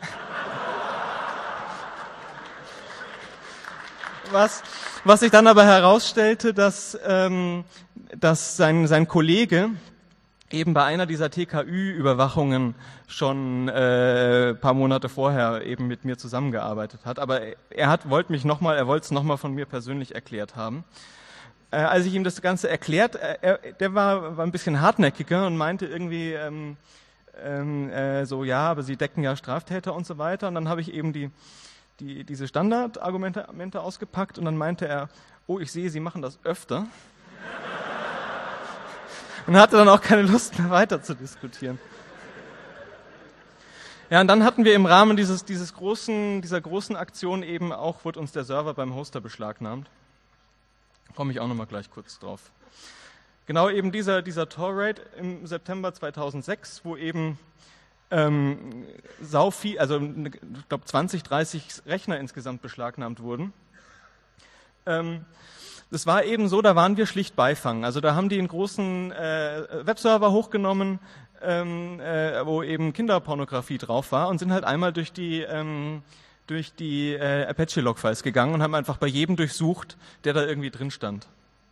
Was, was sich dann aber herausstellte, dass, ähm, dass sein, sein Kollege eben bei einer dieser T K Ü-Überwachungen schon äh, ein paar Monate vorher eben mit mir zusammengearbeitet hat. Aber er hat, wollte mich noch mal, er wollte es nochmal von mir persönlich erklärt haben. Äh, als ich ihm das Ganze erklärt, äh, er, der war, war ein bisschen hartnäckiger und meinte irgendwie ähm, ähm, äh, so, ja, aber Sie decken ja Straftäter und so weiter. Und dann habe ich eben die Die, diese Standardargumente ausgepackt und dann meinte er, oh, ich sehe, Sie machen das öfter. Und hatte dann auch keine Lust mehr weiter zu diskutieren. Ja, und dann hatten wir im Rahmen dieses, dieses großen, dieser großen Aktion eben auch, wurde uns der Server beim Hoster beschlagnahmt. Komme ich auch nochmal gleich kurz drauf. Genau eben dieser, dieser Tor-Raid im September zweitausendsechs, wo eben Ähm, sau viel, also ich glaube zwanzig, dreißig Rechner insgesamt beschlagnahmt wurden. Ähm, das war eben so, da waren wir schlicht Beifang. Also da haben die einen großen äh, Webserver hochgenommen, ähm, äh, wo eben Kinderpornografie drauf war und sind halt einmal durch die ähm, durch die äh, Apache-Logfiles gegangen und haben einfach bei jedem durchsucht, der da irgendwie drin stand.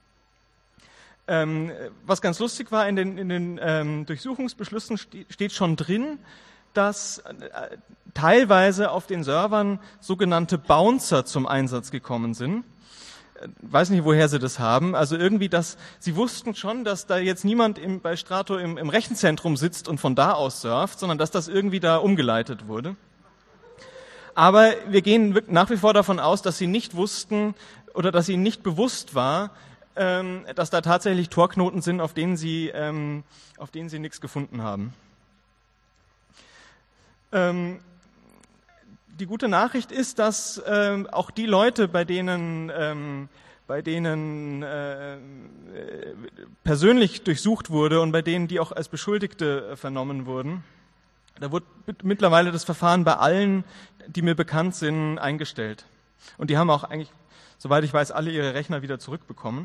Ähm, was ganz lustig war, in den, in den ähm, Durchsuchungsbeschlüssen ste- steht schon drin, dass äh, teilweise auf den Servern sogenannte Bouncer zum Einsatz gekommen sind. Ich weiß nicht, woher sie das haben. Also irgendwie, dass sie wussten schon, dass da jetzt niemand im, bei Strato im, im Rechenzentrum sitzt und von da aus surft, sondern dass das irgendwie da umgeleitet wurde. Aber wir gehen nach wie vor davon aus, dass sie nicht wussten oder dass ihnen nicht bewusst war, ähm, dass da tatsächlich Tor-Knoten sind, auf denen sie, ähm, auf denen sie nichts gefunden haben. Ähm, die gute Nachricht ist, dass ähm, auch die Leute, bei denen, ähm, bei denen äh, persönlich durchsucht wurde und bei denen die auch als Beschuldigte äh, vernommen wurden, da wurde mittlerweile das Verfahren bei allen, die mir bekannt sind, eingestellt. Und die haben auch eigentlich, soweit ich weiß, alle ihre Rechner wieder zurückbekommen.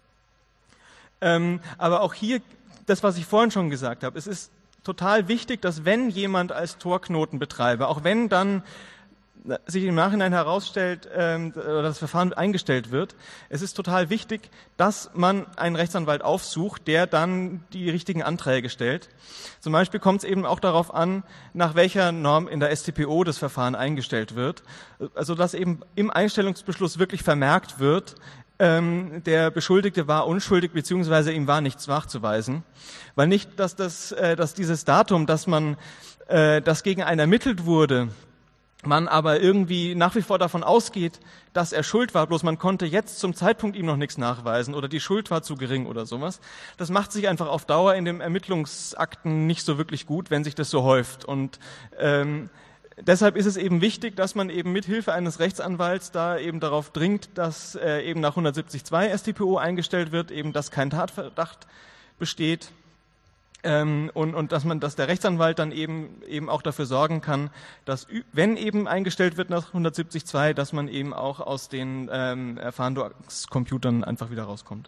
Ähm, aber auch hier, das, was ich vorhin schon gesagt habe, es ist total wichtig, dass wenn jemand als Tor-Knotenbetreiber, auch wenn dann sich im Nachhinein herausstellt, ähm, oder das Verfahren eingestellt wird, es ist total wichtig, dass man einen Rechtsanwalt aufsucht, der dann die richtigen Anträge stellt. Zum Beispiel kommt es eben auch darauf an, nach welcher Norm in der S t P O das Verfahren eingestellt wird. Also dass eben im Einstellungsbeschluss wirklich vermerkt wird, ähm, der Beschuldigte war unschuldig beziehungsweise ihm war nichts nachzuweisen. Weil nicht, dass, das, äh, dass dieses Datum, dass man, äh, das gegen einen ermittelt wurde, man aber irgendwie nach wie vor davon ausgeht, dass er schuld war, bloß man konnte jetzt zum Zeitpunkt ihm noch nichts nachweisen oder die Schuld war zu gering oder sowas. Das macht sich einfach auf Dauer in den Ermittlungsakten nicht so wirklich gut, wenn sich das so häuft. Und ähm, deshalb ist es eben wichtig, dass man eben mit Hilfe eines Rechtsanwalts da eben darauf dringt, dass äh, eben nach hundertsiebzig Punkt zwei S t P O eingestellt wird, eben dass kein Tatverdacht besteht. Ähm, und, und dass man, dass der Rechtsanwalt dann eben eben auch dafür sorgen kann, dass wenn eben eingestellt wird nach hundertsiebzig Punkt zwei, dass man eben auch aus den ähm, Erfahrungscomputern einfach wieder rauskommt.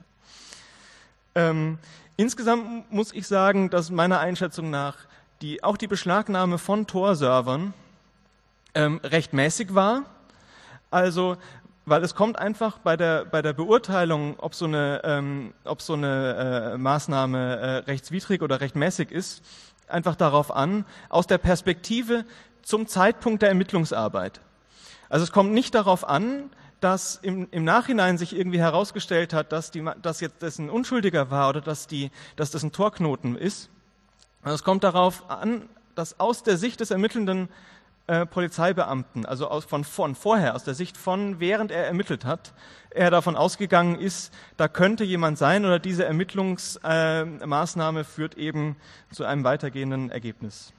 Ähm, insgesamt muss ich sagen, dass meiner Einschätzung nach die auch die Beschlagnahme von Tor-Servern ähm, recht mäßig war. Also weil es kommt einfach bei der bei der Beurteilung, ob so eine ähm, ob so eine äh, Maßnahme äh, rechtswidrig oder rechtmäßig ist, einfach darauf an, aus der Perspektive zum Zeitpunkt der Ermittlungsarbeit. Also es kommt nicht darauf an, dass im, im Nachhinein sich irgendwie herausgestellt hat, dass die dass jetzt das ein Unschuldiger war oder dass die dass das ein Torknoten ist. Also es kommt darauf an, dass aus der Sicht des ermittelnden Äh, Polizeibeamten, also aus, von, von vorher, aus der Sicht von, während er ermittelt hat, er davon ausgegangen ist, da könnte jemand sein oder diese Ermittlungsmaßnahme äh, führt eben zu einem weitergehenden Ergebnis.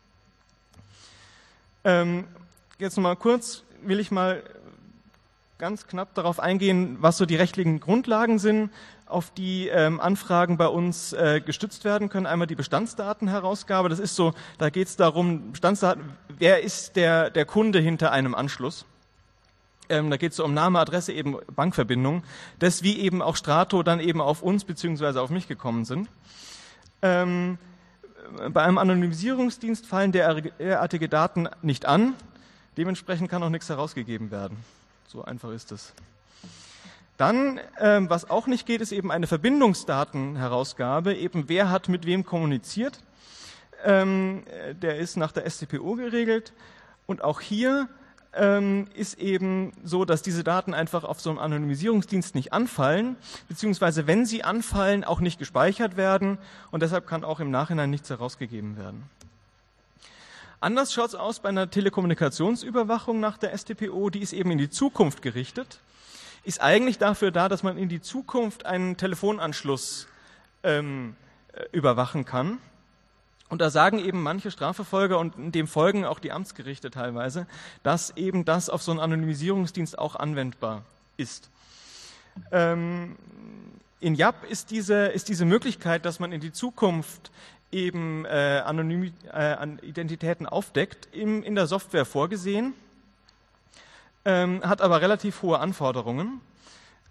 Ähm, jetzt nochmal kurz, will ich mal ganz knapp darauf eingehen, was so die rechtlichen Grundlagen sind, auf die ähm, Anfragen bei uns äh, gestützt werden können. Einmal die Bestandsdatenherausgabe. Das ist so, da geht es darum, Bestandsdaten, wer ist der, der Kunde hinter einem Anschluss? Ähm, da geht es so um Name, Adresse, eben Bankverbindung. Das, wie eben auch Strato dann eben auf uns beziehungsweise auf mich gekommen sind. Ähm, bei einem Anonymisierungsdienst fallen derartige Daten nicht an. Dementsprechend kann auch nichts herausgegeben werden. So einfach ist es. Dann, ähm, was auch nicht geht, ist eben eine Verbindungsdatenherausgabe. Eben wer hat mit wem kommuniziert. Ähm, der ist nach der S t P O geregelt. Und auch hier ähm, ist eben so, dass diese Daten einfach auf so einem Anonymisierungsdienst nicht anfallen, beziehungsweise wenn sie anfallen, auch nicht gespeichert werden. Und deshalb kann auch im Nachhinein nichts herausgegeben werden. Anders schaut es aus bei einer Telekommunikationsüberwachung nach der S t P O. Die ist eben in die Zukunft gerichtet. Ist eigentlich dafür da, dass man in die Zukunft einen Telefonanschluss ähm, überwachen kann. Und da sagen eben manche Strafverfolger und dem folgen auch die Amtsgerichte teilweise, dass eben das auf so einen Anonymisierungsdienst auch anwendbar ist. Ähm, in J A P ist diese, ist diese Möglichkeit, dass man in die Zukunft eben äh, anonym, äh, an Identitäten aufdeckt, im, in der Software vorgesehen. Ähm, hat aber relativ hohe Anforderungen.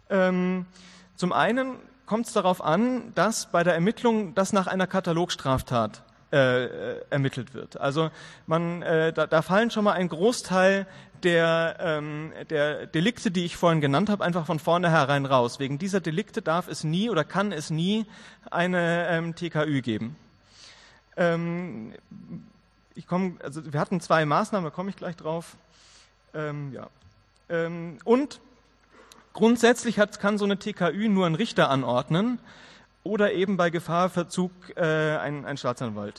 Ähm, zum einen kommt es darauf an, dass bei der Ermittlung das nach einer Katalogstraftat äh, ermittelt wird. Also man, äh, da, da fallen schon mal ein Großteil der, ähm, der Delikte, die ich vorhin genannt habe, einfach von vornherein raus. Wegen dieser Delikte darf es nie oder kann es nie eine ähm, T K Ü geben. Ähm, ich komm, also wir hatten zwei Maßnahmen, da komme ich gleich drauf. Ähm, ja. ähm, und grundsätzlich hat, kann so eine T K Ü nur ein Richter anordnen oder eben bei Gefahrverzug äh, ein, ein Staatsanwalt.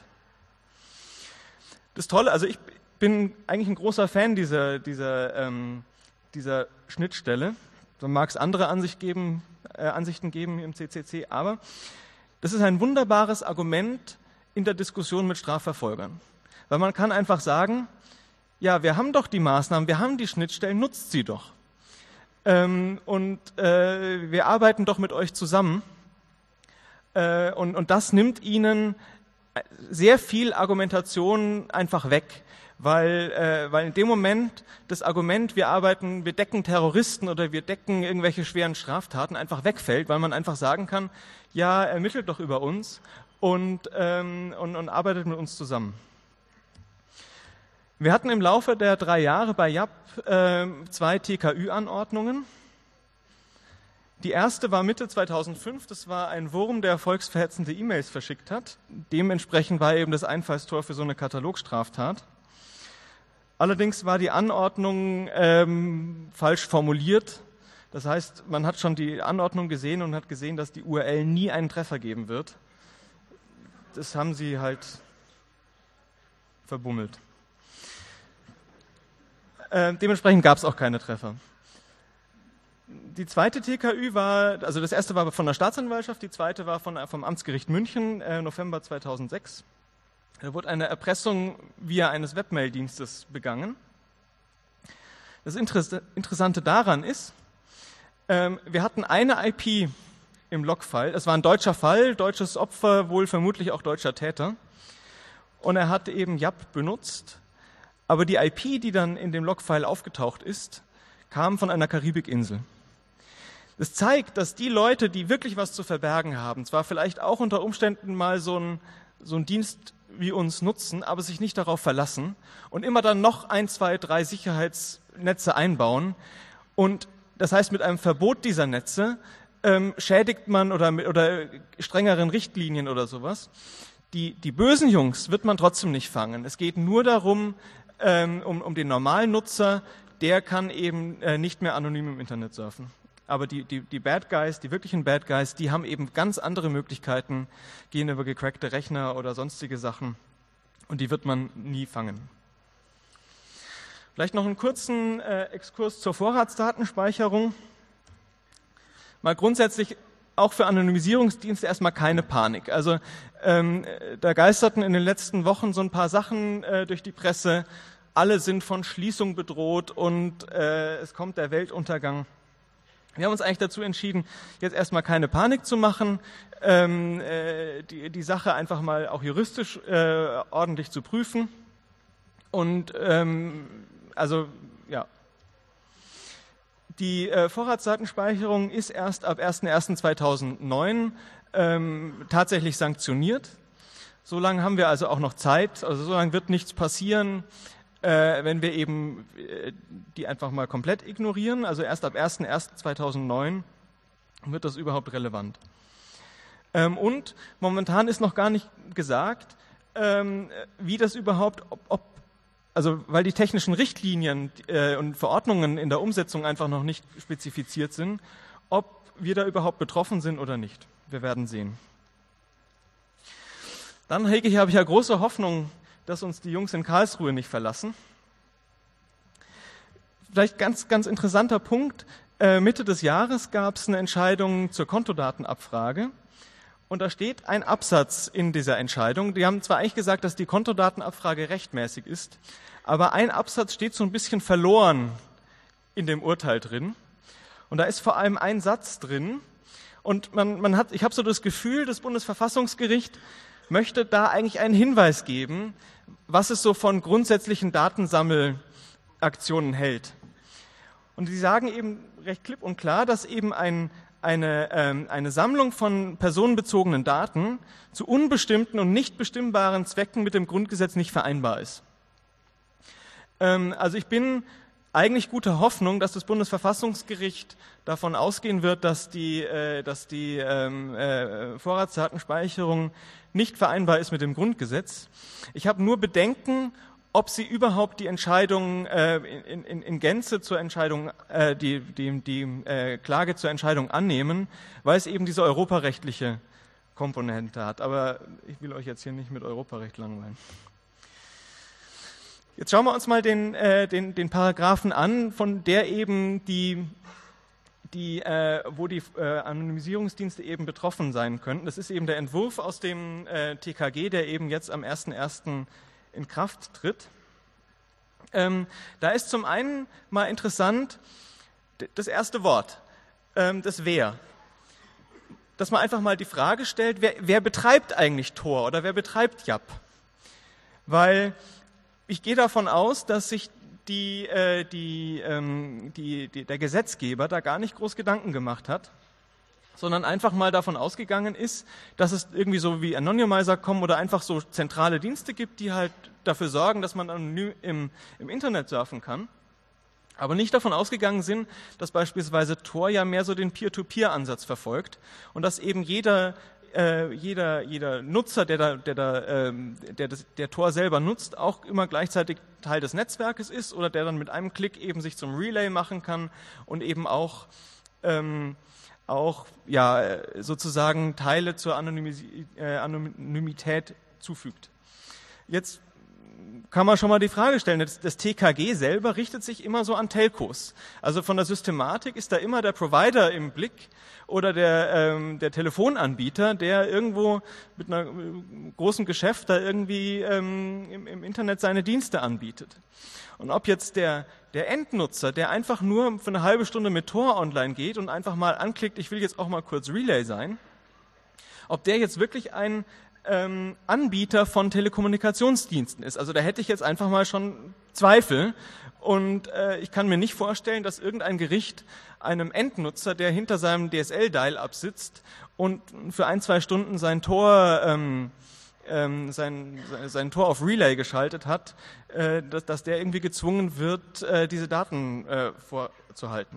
Das Tolle, also ich bin eigentlich ein großer Fan dieser, dieser, ähm, dieser Schnittstelle. Da mag es andere Ansicht geben, äh, Ansichten geben im C C C, aber das ist ein wunderbares Argument in der Diskussion mit Strafverfolgern. Weil man kann einfach sagen, ja, wir haben doch die Maßnahmen, wir haben die Schnittstellen, nutzt sie doch. Ähm, und äh, wir arbeiten doch mit euch zusammen. Äh, und, und das nimmt ihnen sehr viel Argumentation einfach weg. Weil, äh, weil in dem Moment das Argument, wir arbeiten, wir decken Terroristen oder wir decken irgendwelche schweren Straftaten, einfach wegfällt, weil man einfach sagen kann, ja, ermittelt doch über uns und, ähm, und, und arbeitet mit uns zusammen. Wir hatten im Laufe der drei Jahre bei J A P äh, zwei T K Ü-Anordnungen. Die erste war Mitte zweitausendfünf, das war ein Wurm, der volksverhetzende E-Mails verschickt hat. Dementsprechend war eben das Einfallstor für so eine Katalogstraftat. Allerdings war die Anordnung ähm, falsch formuliert. Das heißt, man hat schon die Anordnung gesehen und hat gesehen, dass die U R L nie einen Treffer geben wird. Das haben sie halt verbummelt. Äh, dementsprechend gab es auch keine Treffer. Die zweite T K Ü war, also das erste war von der Staatsanwaltschaft, die zweite war von, vom Amtsgericht München, äh, November zweitausendsechs. Da wurde eine Erpressung via eines Webmail-Dienstes begangen. Das Interessante daran ist, ähm, wir hatten eine I P im Logfile, es war ein deutscher Fall, deutsches Opfer, wohl vermutlich auch deutscher Täter. Und er hatte eben J A P benutzt, aber die I P, die dann in dem Logfile aufgetaucht ist, kam von einer Karibikinsel. Das zeigt, dass die Leute, die wirklich was zu verbergen haben, zwar vielleicht auch unter Umständen mal so ein, so ein Dienst wie uns nutzen, aber sich nicht darauf verlassen und immer dann noch ein, zwei, drei Sicherheitsnetze einbauen. Und das heißt, mit einem Verbot dieser Netze ähm, schädigt man oder mit oder strengeren Richtlinien oder sowas. Die, die bösen Jungs wird man trotzdem nicht fangen. Es geht nur darum, ähm, um, um den normalen Nutzer, der kann eben äh, nicht mehr anonym im Internet surfen. Aber die, die, die Bad Guys, die wirklichen Bad Guys, die haben eben ganz andere Möglichkeiten, gehen über gecrackte Rechner oder sonstige Sachen und die wird man nie fangen. Vielleicht noch einen kurzen äh, Exkurs zur Vorratsdatenspeicherung. Mal grundsätzlich auch für Anonymisierungsdienste erstmal keine Panik. Also ähm, da geisterten in den letzten Wochen so ein paar Sachen äh, durch die Presse. Alle sind von Schließung bedroht und äh, es kommt der Weltuntergang. Wir haben uns eigentlich dazu entschieden, jetzt erstmal keine Panik zu machen, ähm, äh, die, die Sache einfach mal auch juristisch äh, ordentlich zu prüfen. Und ähm, also ja, die äh, Vorratsdatenspeicherung ist erst ab erster erster zweitausendneun ähm, tatsächlich sanktioniert. So lange haben wir also auch noch Zeit, also so lange wird nichts passieren, Äh, wenn wir eben äh, die einfach mal komplett ignorieren, also erst ab erster erster zweitausendneun wird das überhaupt relevant. Ähm, und momentan ist noch gar nicht gesagt, ähm, wie das überhaupt, ob, ob, also weil die technischen Richtlinien äh, und Verordnungen in der Umsetzung einfach noch nicht spezifiziert sind, ob wir da überhaupt betroffen sind oder nicht. Wir werden sehen. Dann hege ich, habe ich ja große Hoffnung, dass uns die Jungs in Karlsruhe nicht verlassen. Vielleicht ganz, ganz interessanter Punkt. Äh, Mitte des Jahres gab es eine Entscheidung zur Kontodatenabfrage. Und da steht ein Absatz in dieser Entscheidung. Die haben zwar eigentlich gesagt, dass die Kontodatenabfrage rechtmäßig ist, aber ein Absatz steht so ein bisschen verloren in dem Urteil drin. Und da ist vor allem ein Satz drin. Und man, man hat, ich habe so das Gefühl, das Bundesverfassungsgericht möchte da eigentlich einen Hinweis geben, was es so von grundsätzlichen Datensammelaktionen hält. Und sie sagen eben recht klipp und klar, dass eben ein, eine, ähm, eine Sammlung von personenbezogenen Daten zu unbestimmten und nicht bestimmbaren Zwecken mit dem Grundgesetz nicht vereinbar ist. Ähm, also ich bin eigentlich guter Hoffnung, dass das Bundesverfassungsgericht davon ausgehen wird, dass die, äh, dass die ähm, äh, Vorratsdatenspeicherung nicht vereinbar ist mit dem Grundgesetz. Ich habe nur Bedenken, ob sie überhaupt die Entscheidung äh, in, in, in Gänze zur Entscheidung, äh, die, die, die äh, Klage zur Entscheidung annehmen, weil es eben diese europarechtliche Komponente hat. Aber ich will euch jetzt hier nicht mit Europarecht langweilen. Jetzt schauen wir uns mal den, äh, den, den Paragraphen an, von der eben die, die, äh, wo die äh, Anonymisierungsdienste eben betroffen sein könnten. Das ist eben der Entwurf aus dem äh, T K G, der eben jetzt am ersten ersten in Kraft tritt. Ähm, da ist zum einen mal interessant das erste Wort, ähm, das Wer. Dass man einfach mal die Frage stellt, wer, wer betreibt eigentlich Tor oder wer betreibt Yap? Weil ich gehe davon aus, dass sich die, äh, die, ähm, die, die, der Gesetzgeber da gar nicht groß Gedanken gemacht hat, sondern einfach mal davon ausgegangen ist, dass es irgendwie so wie Anonymizer kommen oder einfach so zentrale Dienste gibt, die halt dafür sorgen, dass man anonym im, im Internet surfen kann. Aber nicht davon ausgegangen sind, dass beispielsweise Tor ja mehr so den Peer-to-Peer-Ansatz verfolgt und dass eben jeder Äh, jeder, jeder Nutzer, der, da, der, da, ähm, der, das, der Tor selber nutzt, auch immer gleichzeitig Teil des Netzwerkes ist oder der dann mit einem Klick eben sich zum Relay machen kann und eben auch, ähm, auch ja, sozusagen Teile zur Anonymis- äh, Anonymität zufügt. Jetzt kann man schon mal die Frage stellen, das, das T K G selber richtet sich immer so an Telcos. Also von der Systematik ist da immer der Provider im Blick oder der, ähm, der Telefonanbieter, der irgendwo mit einer großen Geschäft da irgendwie ähm, im, im Internet seine Dienste anbietet. Und ob jetzt der, der Endnutzer, der einfach nur für eine halbe Stunde mit Tor online geht und einfach mal anklickt, ich will jetzt auch mal kurz Relay sein, ob der jetzt wirklich ein Ähm, Anbieter von Telekommunikationsdiensten ist. Also da hätte ich jetzt einfach mal schon Zweifel und äh, ich kann mir nicht vorstellen, dass irgendein Gericht einem Endnutzer, der hinter seinem D S L-Dial-Up sitzt und für ein, zwei Stunden sein Tor, ähm, ähm, sein, sein Tor auf Relay geschaltet hat, äh, dass, dass der irgendwie gezwungen wird, äh, diese Daten äh, vorzuhalten.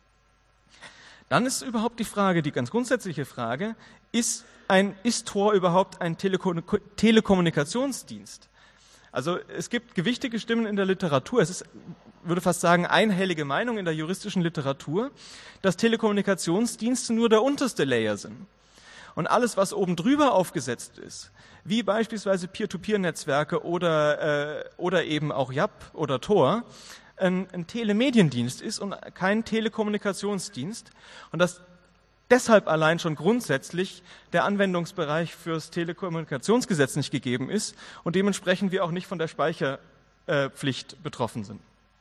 Dann ist überhaupt die Frage, die ganz grundsätzliche Frage, ist Ein, ist Tor überhaupt ein Telekom- Telekommunikationsdienst? Also es gibt gewichtige Stimmen in der Literatur, es ist, würde fast sagen, einhellige Meinung in der juristischen Literatur, dass Telekommunikationsdienste nur der unterste Layer sind. Und alles, was oben drüber aufgesetzt ist, wie beispielsweise Peer-to-Peer-Netzwerke oder, äh, oder eben auch Yap oder Tor, ein, ein Telemediendienst ist und kein Telekommunikationsdienst. Und das deshalb allein schon grundsätzlich der Anwendungsbereich fürs Telekommunikationsgesetz nicht gegeben ist und dementsprechend wir auch nicht von der Speicherpflicht betroffen sind.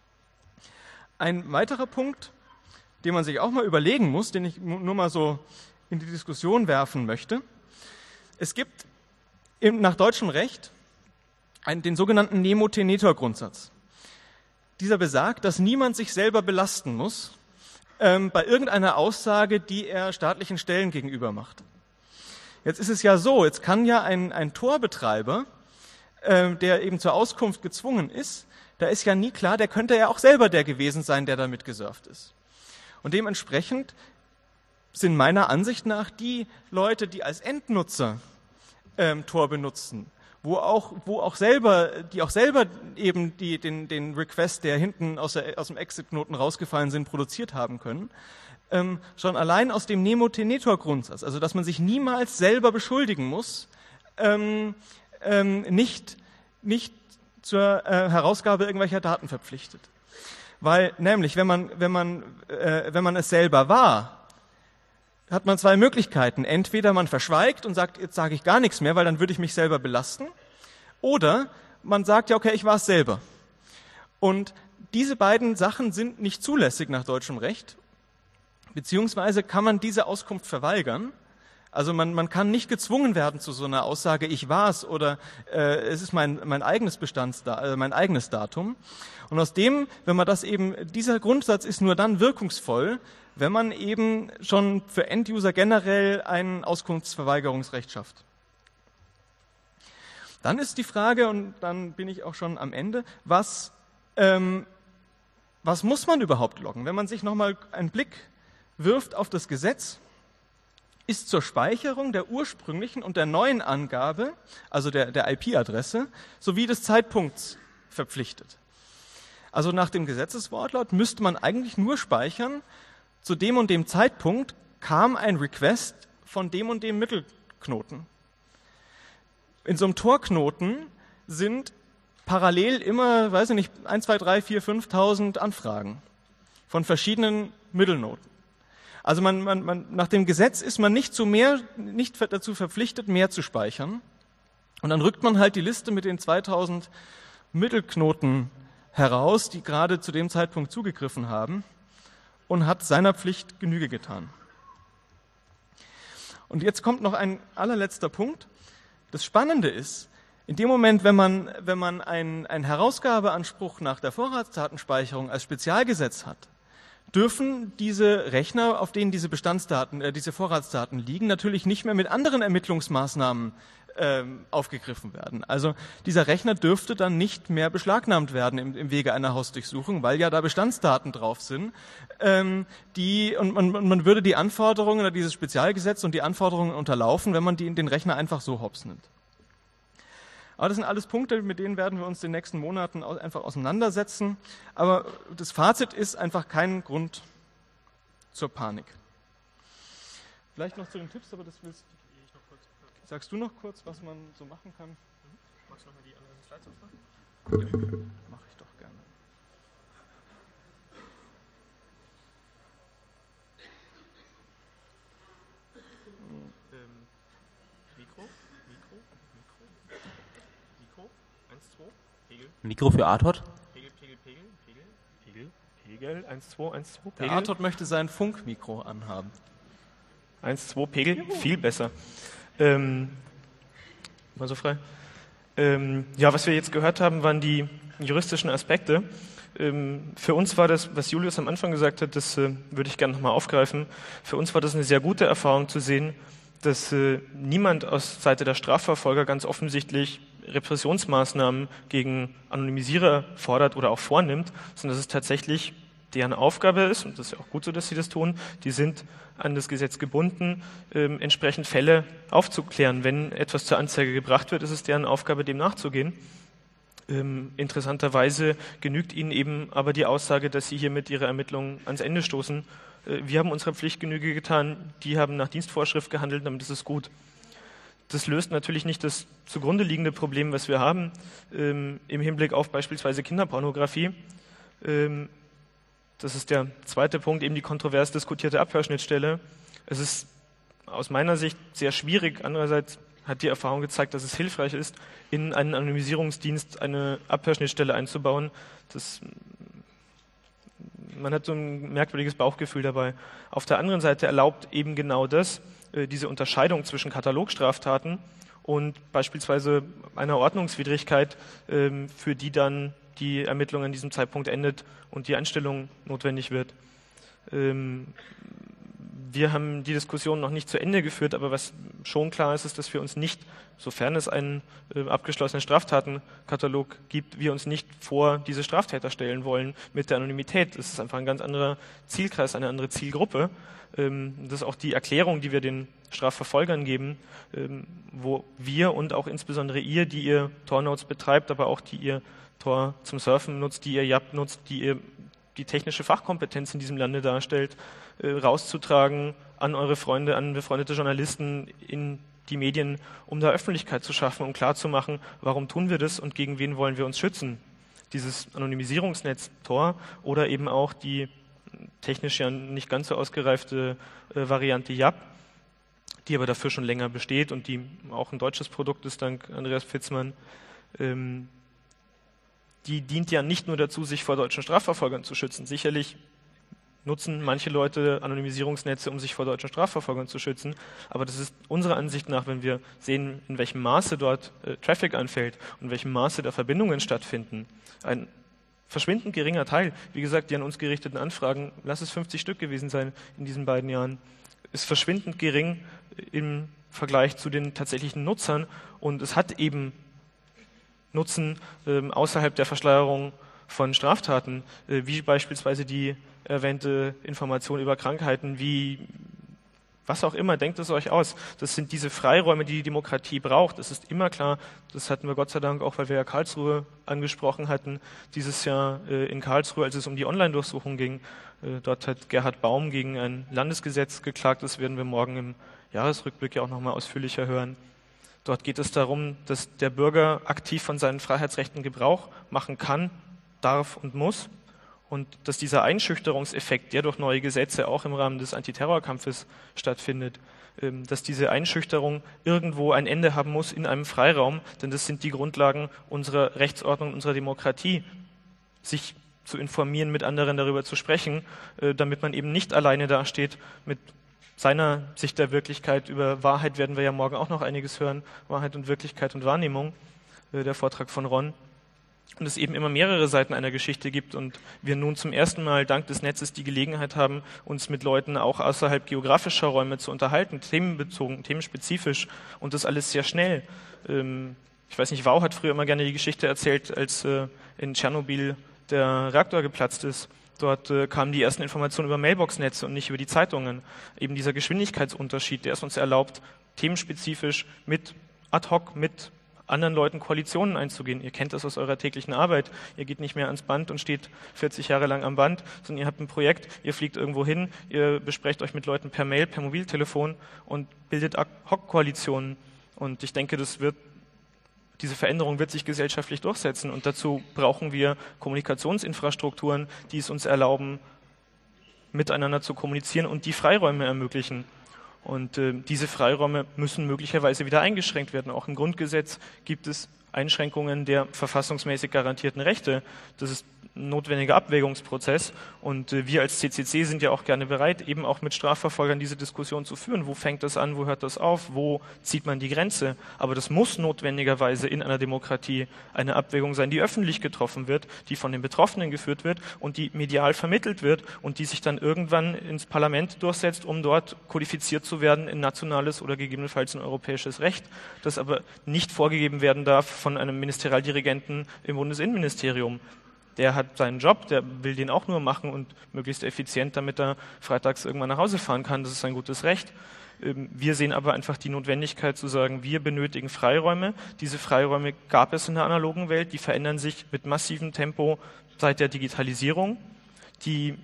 Ein weiterer Punkt, den man sich auch mal überlegen muss, den ich nur mal so in die Diskussion werfen möchte. Es gibt im, nach deutschem Recht einen, den sogenannten Nemo-Tenetor-Grundsatz. Dieser besagt, dass niemand sich selber belasten muss, Ähm, bei irgendeiner Aussage, die er staatlichen Stellen gegenüber macht. Jetzt ist es ja so, jetzt kann ja ein, ein Torbetreiber, äh, der eben zur Auskunft gezwungen ist, da ist ja nie klar, der könnte ja auch selber der gewesen sein, der damit gesurft ist. Und dementsprechend sind meiner Ansicht nach die Leute, die als Endnutzer ähm, Tor benutzen, wo auch, wo auch selber, die auch selber eben die, den, den Request, der hinten aus, der, aus dem Exit-Knoten rausgefallen sind, produziert haben können, ähm, schon allein aus dem Nemo-Tenetor-Grundsatz, also dass man sich niemals selber beschuldigen muss, ähm, ähm, nicht, nicht zur äh, Herausgabe irgendwelcher Daten verpflichtet. Weil nämlich, wenn man, wenn man, äh, wenn man es selber war, hat man zwei Möglichkeiten. Entweder man verschweigt und sagt, jetzt sage ich gar nichts mehr, weil dann würde ich mich selber belasten. Oder man sagt, ja, okay, ich war es selber. Und diese beiden Sachen sind nicht zulässig nach deutschem Recht, beziehungsweise kann man diese Auskunft verweigern. Also man, man kann nicht gezwungen werden zu so einer Aussage, ich war's oder äh, es ist mein, mein eigenes Bestandsdatum, äh, mein eigenes Datum. Und aus dem, wenn man das eben, dieser Grundsatz ist nur dann wirkungsvoll, wenn man eben schon für End-User generell ein Auskunftsverweigerungsrecht schafft. Dann ist die Frage, und dann bin ich auch schon am Ende, was, ähm, was muss man überhaupt loggen? Wenn man sich nochmal einen Blick wirft auf das Gesetz, ist zur Speicherung der ursprünglichen und der neuen Angabe, also der, der I P-Adresse, sowie des Zeitpunkts verpflichtet. Also nach dem Gesetzeswortlaut müsste man eigentlich nur speichern, zu dem und dem Zeitpunkt kam ein Request von dem und dem Mittelknoten. In so einem Torknoten sind parallel immer, weiß ich nicht, eins, zwei, drei, vier, fünftausend Anfragen von verschiedenen Mittelnoten. Also man, man, man, nach dem Gesetz ist man nicht, zu mehr, nicht dazu verpflichtet, mehr zu speichern. Und dann rückt man halt die Liste mit den zweitausend Mittelknoten heraus, die gerade zu dem Zeitpunkt zugegriffen haben, und hat seiner Pflicht Genüge getan. Und jetzt kommt noch ein allerletzter Punkt. Das Spannende ist, in dem Moment, wenn man, wenn man einen, einen Herausgabeanspruch nach der Vorratsdatenspeicherung als Spezialgesetz hat, dürfen diese Rechner, auf denen diese Bestandsdaten, äh, diese Vorratsdaten liegen, natürlich nicht mehr mit anderen Ermittlungsmaßnahmen ähm, aufgegriffen werden. Also dieser Rechner dürfte dann nicht mehr beschlagnahmt werden im, im Wege einer Hausdurchsuchung, weil ja da Bestandsdaten drauf sind, ähm, die und man, man würde die Anforderungen oder dieses Spezialgesetz und die Anforderungen unterlaufen, wenn man die in den Rechner einfach so hops nimmt. Aber das sind alles Punkte, mit denen werden wir uns in den nächsten Monaten einfach auseinandersetzen. Aber das Fazit ist einfach kein Grund zur Panik. Vielleicht noch zu den Tipps, aber das willst sagst du noch kurz, was man so machen kann? Magst du noch mal die anderen Slides aufmachen? Ja, mache ich doch gerne. Ähm, Mikro, Mikro, Mikro, Mikro, eins, zwei, Pegel. Mikro für Arthot. Pegel, Pegel, Pegel, Pegel, Pegel, Pegel, eins, zwei, eins, zwei, Pegel. Der Arthot möchte sein Funkmikro anhaben. eins, zwei, Pegel, Juhu. Viel besser. Ähm, mal so frei. Ähm, ja, was wir jetzt gehört haben, waren die juristischen Aspekte. Ähm, für uns war das, was Julius am Anfang gesagt hat, das äh, würde ich gerne nochmal aufgreifen. Für uns war das eine sehr gute Erfahrung zu sehen, dass äh, niemand aus Seite der Strafverfolger ganz offensichtlich Repressionsmaßnahmen gegen Anonymisierer fordert oder auch vornimmt, sondern dass es tatsächlich deren Aufgabe ist, und das ist ja auch gut so, dass sie das tun, die sind an das Gesetz gebunden, ähm, entsprechend Fälle aufzuklären. Wenn etwas zur Anzeige gebracht wird, ist es deren Aufgabe, dem nachzugehen. Ähm, interessanterweise genügt ihnen eben aber die Aussage, dass sie hier mit ihrer Ermittlung ans Ende stoßen. Äh, wir haben unserer Pflicht Genüge getan, die haben nach Dienstvorschrift gehandelt, damit ist es gut. Das löst natürlich nicht das zugrunde liegende Problem, was wir haben, ähm, im Hinblick auf beispielsweise Kinderpornografie. Ähm, Das ist der zweite Punkt, eben die kontrovers diskutierte Abhörschnittstelle. Es ist aus meiner Sicht sehr schwierig. Andererseits hat die Erfahrung gezeigt, dass es hilfreich ist, in einen Anonymisierungsdienst eine Abhörschnittstelle einzubauen. Das, man hat so ein merkwürdiges Bauchgefühl dabei. Auf der anderen Seite erlaubt eben genau das, diese Unterscheidung zwischen Katalogstraftaten und beispielsweise einer Ordnungswidrigkeit, für die dann die Ermittlung an diesem Zeitpunkt endet und die Einstellung notwendig wird. Ähm, wir haben die Diskussion noch nicht zu Ende geführt, aber was schon klar ist, ist, dass wir uns nicht, sofern es einen äh, abgeschlossenen Straftatenkatalog gibt, wir uns nicht vor diese Straftäter stellen wollen mit der Anonymität. Das ist einfach ein ganz anderer Zielkreis, eine andere Zielgruppe. Ähm, das ist auch die Erklärung, die wir den Strafverfolgern geben, ähm, wo wir und auch insbesondere ihr, die ihr Tor-Nodes betreibt, aber auch die ihr Tor zum Surfen nutzt, die ihr Yap nutzt, die ihr die technische Fachkompetenz in diesem Lande darstellt, äh, rauszutragen an eure Freunde, an befreundete Journalisten in die Medien, um da Öffentlichkeit zu schaffen, um klarzumachen, warum tun wir das und gegen wen wollen wir uns schützen. Dieses Anonymisierungsnetz Tor oder eben auch die technisch ja nicht ganz so ausgereifte äh, Variante Yap, die aber dafür schon länger besteht und die auch ein deutsches Produkt ist, dank Andreas Pfitzmann, ähm, die dient ja nicht nur dazu, sich vor deutschen Strafverfolgern zu schützen. Sicherlich nutzen manche Leute Anonymisierungsnetze, um sich vor deutschen Strafverfolgern zu schützen. Aber das ist unserer Ansicht nach, wenn wir sehen, in welchem Maße dort äh, Traffic anfällt und in welchem Maße da Verbindungen stattfinden, ein verschwindend geringer Teil, wie gesagt, die an uns gerichteten Anfragen, lass es fünfzig Stück gewesen sein in diesen beiden Jahren, ist verschwindend gering im Vergleich zu den tatsächlichen Nutzern und es hat eben Nutzen äh, außerhalb der Verschleierung von Straftaten, äh, wie beispielsweise die erwähnte Information über Krankheiten, wie was auch immer, denkt es euch aus. Das sind diese Freiräume, die die Demokratie braucht. Es ist immer klar, das hatten wir Gott sei Dank auch, weil wir ja Karlsruhe angesprochen hatten, dieses Jahr äh, in Karlsruhe, als es um die Online-Durchsuchung ging. Äh, dort hat Gerhard Baum gegen ein Landesgesetz geklagt. Das werden wir morgen im Jahresrückblick ja auch nochmal ausführlicher hören. Dort geht es darum, dass der Bürger aktiv von seinen Freiheitsrechten Gebrauch machen kann, darf und muss. Und dass dieser Einschüchterungseffekt, der durch neue Gesetze auch im Rahmen des Antiterrorkampfes stattfindet, dass diese Einschüchterung irgendwo ein Ende haben muss in einem Freiraum, denn das sind die Grundlagen unserer Rechtsordnung, unserer Demokratie, sich zu informieren, mit anderen darüber zu sprechen, damit man eben nicht alleine dasteht mit seiner Sicht der Wirklichkeit. Über Wahrheit werden wir ja morgen auch noch einiges hören, Wahrheit und Wirklichkeit und Wahrnehmung, der Vortrag von Ron. Und es eben immer mehrere Seiten einer Geschichte gibt und wir nun zum ersten Mal dank des Netzes die Gelegenheit haben, uns mit Leuten auch außerhalb geografischer Räume zu unterhalten, themenbezogen, themenspezifisch und das alles sehr schnell. Ich weiß nicht, Wow hat früher immer gerne die Geschichte erzählt, als in Tschernobyl der Reaktor geplatzt ist. Dort äh, kamen die ersten Informationen über Mailbox-Netze und nicht über die Zeitungen. Eben dieser Geschwindigkeitsunterschied, der es uns erlaubt, themenspezifisch mit ad hoc, mit anderen Leuten Koalitionen einzugehen. Ihr kennt das aus eurer täglichen Arbeit. Ihr geht nicht mehr ans Band und steht vierzig Jahre lang am Band, sondern ihr habt ein Projekt, ihr fliegt irgendwo hin, ihr besprecht euch mit Leuten per Mail, per Mobiltelefon und bildet ad hoc Koalitionen. Und ich denke, das wird Diese Veränderung wird sich gesellschaftlich durchsetzen und dazu brauchen wir Kommunikationsinfrastrukturen, die es uns erlauben, miteinander zu kommunizieren und die Freiräume ermöglichen. Und äh, diese Freiräume müssen möglicherweise wieder eingeschränkt werden. Auch im Grundgesetz gibt es Einschränkungen der verfassungsmäßig garantierten Rechte. Das ist ein notwendiger Abwägungsprozess und äh, wir als C C C sind ja auch gerne bereit, eben auch mit Strafverfolgern diese Diskussion zu führen. Wo fängt das an, wo hört das auf, wo zieht man die Grenze? Aber das muss notwendigerweise in einer Demokratie eine Abwägung sein, die öffentlich getroffen wird, die von den Betroffenen geführt wird und die medial vermittelt wird und die sich dann irgendwann ins Parlament durchsetzt, um dort kodifiziert zu werden in nationales oder gegebenenfalls in europäisches Recht, das aber nicht vorgegeben werden darf von einem Ministerialdirigenten im Bundesinnenministerium. Der hat seinen Job, der will den auch nur machen und möglichst effizient, damit er freitags irgendwann nach Hause fahren kann. Das ist sein gutes Recht. Wir sehen aber einfach die Notwendigkeit zu sagen, wir benötigen Freiräume. Diese Freiräume gab es in der analogen Welt, die verändern sich mit massivem Tempo seit der Digitalisierung. Die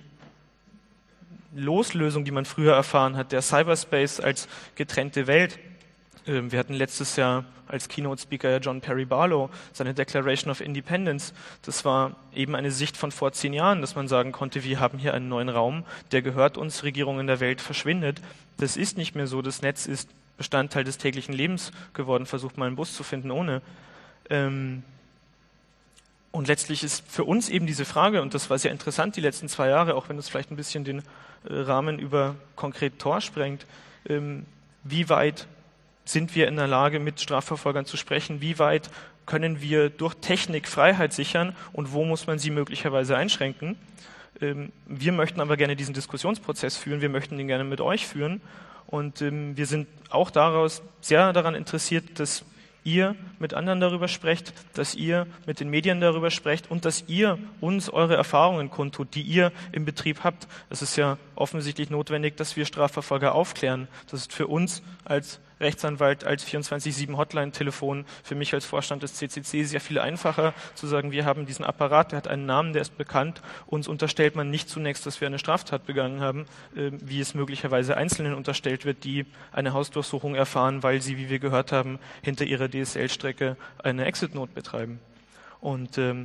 Loslösung, die man früher erfahren hat, der Cyberspace als getrennte Welt. Wir hatten letztes Jahr als Keynote-Speaker ja John Perry Barlow, seine Declaration of Independence. Das war eben eine Sicht von vor zehn Jahren, dass man sagen konnte, wir haben hier einen neuen Raum, der gehört uns, Regierungen der Welt verschwindet. Das ist nicht mehr so, das Netz ist Bestandteil des täglichen Lebens geworden, versucht mal einen Bus zu finden ohne. Und letztlich ist für uns eben diese Frage, und das war sehr interessant die letzten zwei Jahre, auch wenn das vielleicht ein bisschen den Rahmen über konkret Tor sprengt, wie weit sind wir in der Lage, mit Strafverfolgern zu sprechen? Wie weit können wir durch Technik Freiheit sichern und wo muss man sie möglicherweise einschränken? Wir möchten aber gerne diesen Diskussionsprozess führen, wir möchten ihn gerne mit euch führen und wir sind auch daraus sehr daran interessiert, dass ihr mit anderen darüber sprecht, dass ihr mit den Medien darüber sprecht und dass ihr uns eure Erfahrungen kundtut, die ihr im Betrieb habt. Es ist ja offensichtlich notwendig, dass wir Strafverfolger aufklären. Das ist für uns als Rechtsanwalt, als vierundzwanzig sieben Hotline-Telefon, für mich als Vorstand des C C C sehr viel einfacher zu sagen, wir haben diesen Apparat, der hat einen Namen, der ist bekannt. Uns unterstellt man nicht zunächst, dass wir eine Straftat begangen haben, wie es möglicherweise Einzelnen unterstellt wird, die eine Hausdurchsuchung erfahren, weil sie, wie wir gehört haben, hinter ihrer D S L-Strecke eine Exit-Note betreiben. Und ähm,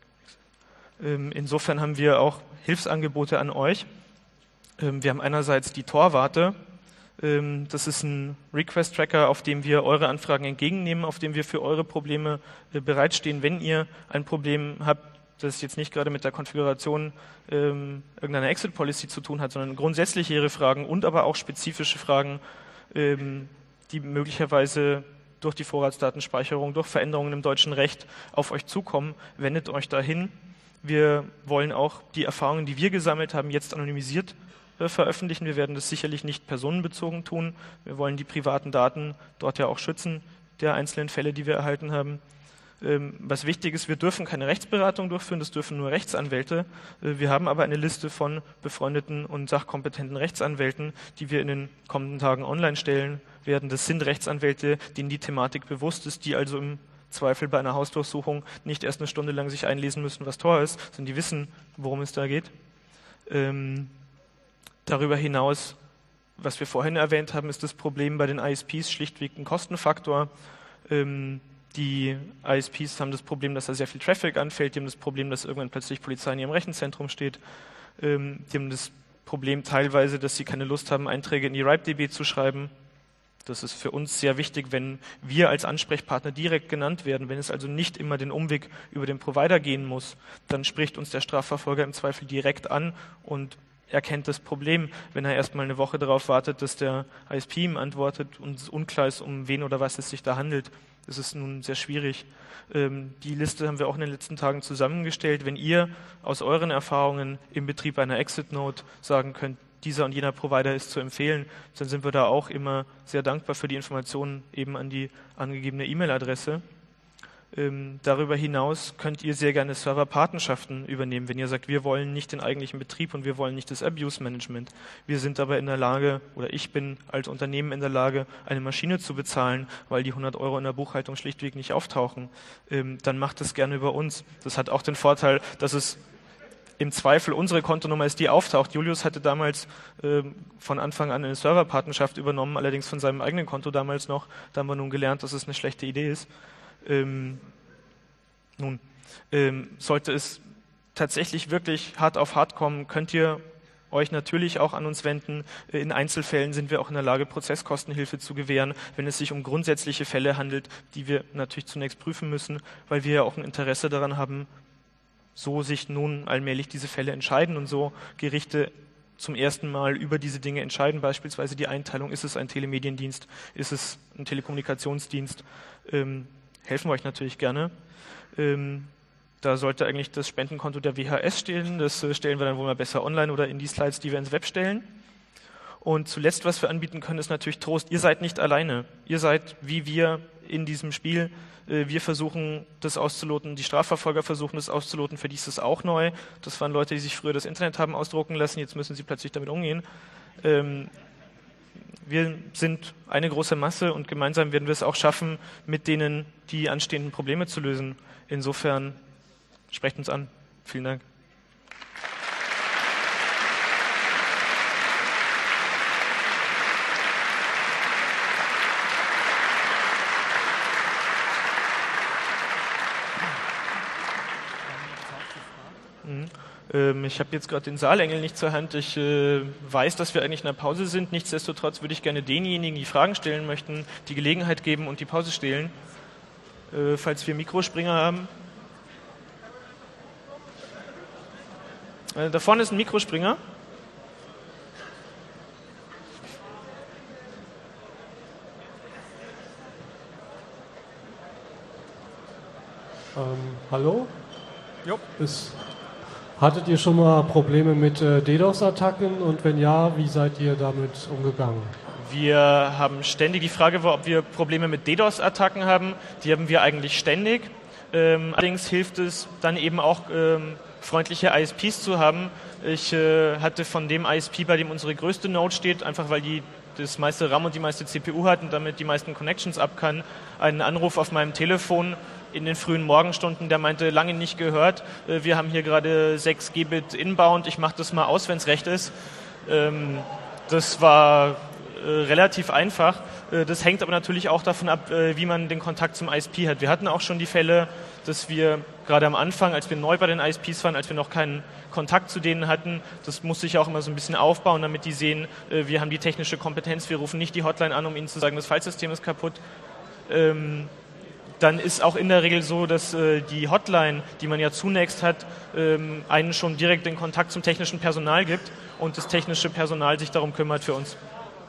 insofern haben wir auch Hilfsangebote an euch. Ähm, wir haben einerseits die Torwarte. Das ist ein Request-Tracker, auf dem wir eure Anfragen entgegennehmen, auf dem wir für eure Probleme bereitstehen. Wenn ihr ein Problem habt, das jetzt nicht gerade mit der Konfiguration ähm, irgendeiner Exit-Policy zu tun hat, sondern grundsätzlichere Fragen und aber auch spezifische Fragen, ähm, die möglicherweise durch die Vorratsdatenspeicherung, durch Veränderungen im deutschen Recht auf euch zukommen, wendet euch dahin. Wir wollen auch die Erfahrungen, die wir gesammelt haben, jetzt anonymisiert äh, veröffentlichen. Wir werden das sicherlich nicht personenbezogen tun. Wir wollen die privaten Daten dort ja auch schützen, der einzelnen Fälle, die wir erhalten haben. Ähm, was wichtig ist, wir dürfen keine Rechtsberatung durchführen, das dürfen nur Rechtsanwälte. Äh, wir haben aber eine Liste von befreundeten und sachkompetenten Rechtsanwälten, die wir in den kommenden Tagen online stellen werden. Das sind Rechtsanwälte, denen die Thematik bewusst ist, die also im Zweifel bei einer Hausdurchsuchung nicht erst eine Stunde lang sich einlesen müssen, was Tor ist, sondern die wissen, worum es da geht. Ähm, darüber hinaus, was wir vorhin erwähnt haben, ist das Problem bei den I S Ps schlichtweg ein Kostenfaktor. Ähm, die I S Ps haben das Problem, dass da sehr viel Traffic anfällt, die haben das Problem, dass irgendwann plötzlich Polizei in ihrem Rechenzentrum steht. Ähm, die haben das Problem teilweise, dass sie keine Lust haben, Einträge in die RIPE-D B zu schreiben. Das ist für uns sehr wichtig, wenn wir als Ansprechpartner direkt genannt werden, wenn es also nicht immer den Umweg über den Provider gehen muss, dann spricht uns der Strafverfolger im Zweifel direkt an und erkennt das Problem, wenn er erstmal eine Woche darauf wartet, dass der I S P ihm antwortet und es unklar ist, um wen oder was es sich da handelt. Das ist nun sehr schwierig. Ähm, die Liste haben wir auch in den letzten Tagen zusammengestellt. Wenn ihr aus euren Erfahrungen im Betrieb einer Exit-Note sagen könnt, dieser und jener Provider ist zu empfehlen, dann sind wir da auch immer sehr dankbar für die Informationen eben an die angegebene E-Mail-Adresse. Ähm, darüber hinaus könnt ihr sehr gerne Serverpatenschaften übernehmen, wenn ihr sagt, wir wollen nicht den eigentlichen Betrieb und wir wollen nicht das Abuse-Management. Wir sind aber in der Lage, oder ich bin als Unternehmen in der Lage, eine Maschine zu bezahlen, weil die hundert Euro in der Buchhaltung schlichtweg nicht auftauchen. Ähm, dann macht das gerne über uns. Das hat auch den Vorteil, dass es im Zweifel unsere Kontonummer ist, die auftaucht. Julius hatte damals äh, von Anfang an eine Serverpatenschaft übernommen, allerdings von seinem eigenen Konto damals noch. Da haben wir nun gelernt, dass es eine schlechte Idee ist. Ähm, nun, ähm, sollte es tatsächlich wirklich hart auf hart kommen, könnt ihr euch natürlich auch an uns wenden. In Einzelfällen sind wir auch in der Lage, Prozesskostenhilfe zu gewähren, wenn es sich um grundsätzliche Fälle handelt, die wir natürlich zunächst prüfen müssen, weil wir ja auch ein Interesse daran haben, so sich nun allmählich diese Fälle entscheiden und so Gerichte zum ersten Mal über diese Dinge entscheiden, beispielsweise die Einteilung, ist es ein Telemediendienst, ist es ein Telekommunikationsdienst, ähm, helfen wir euch natürlich gerne. Ähm, da sollte eigentlich das Spendenkonto der W H S stehen, das äh, stellen wir dann wohl mal besser online oder in die Slides, die wir ins Web stellen. Und zuletzt, was wir anbieten können, ist natürlich Trost. Ihr seid nicht alleine, ihr seid wie wir in diesem Spiel. Wir versuchen, das auszuloten, die Strafverfolger versuchen, das auszuloten, für die ist das auch neu. Das waren Leute, die sich früher das Internet haben ausdrucken lassen, jetzt müssen sie plötzlich damit umgehen. Ähm, wir sind eine große Masse und gemeinsam werden wir es auch schaffen, mit denen die anstehenden Probleme zu lösen. Insofern, sprecht uns an. Vielen Dank. Ich habe jetzt gerade den Saalengel nicht zur Hand. Ich äh, weiß, dass wir eigentlich in der Pause sind. Nichtsdestotrotz würde ich gerne denjenigen, die Fragen stellen möchten, die Gelegenheit geben und die Pause stehlen. Äh, falls wir Mikrospringer haben. Äh, da vorne ist ein Mikrospringer. Ähm, hallo? Jo. Ist Hattet ihr schon mal Probleme mit äh, DDoS-Attacken und wenn ja, wie seid ihr damit umgegangen? Wir haben ständig, die Frage war, ob wir Probleme mit DDoS-Attacken haben. Die haben wir eigentlich ständig. Ähm, allerdings hilft es dann eben auch, ähm, freundliche I S Ps zu haben. Ich äh, hatte von dem I S P, bei dem unsere größte Node steht, einfach weil die das meiste RAM und die meiste C P U hat und damit die meisten Connections ab kann, einen Anruf auf meinem Telefon in den frühen Morgenstunden, der meinte, lange nicht gehört, wir haben hier gerade sechs Gigabit inbound, ich mache das mal aus, wenn es recht ist. Das war relativ einfach. Das hängt aber natürlich auch davon ab, wie man den Kontakt zum I S P hat. Wir hatten auch schon die Fälle, dass wir gerade am Anfang, als wir neu bei den I S Ps waren, als wir noch keinen Kontakt zu denen hatten, das musste ich auch immer so ein bisschen aufbauen, damit die sehen, wir haben die technische Kompetenz, wir rufen nicht die Hotline an, um ihnen zu sagen, das Filesystem ist kaputt. dann ist auch in der Regel so, dass äh, die Hotline, die man ja zunächst hat, ähm, einen schon direkt den Kontakt zum technischen Personal gibt und das technische Personal sich darum kümmert für uns.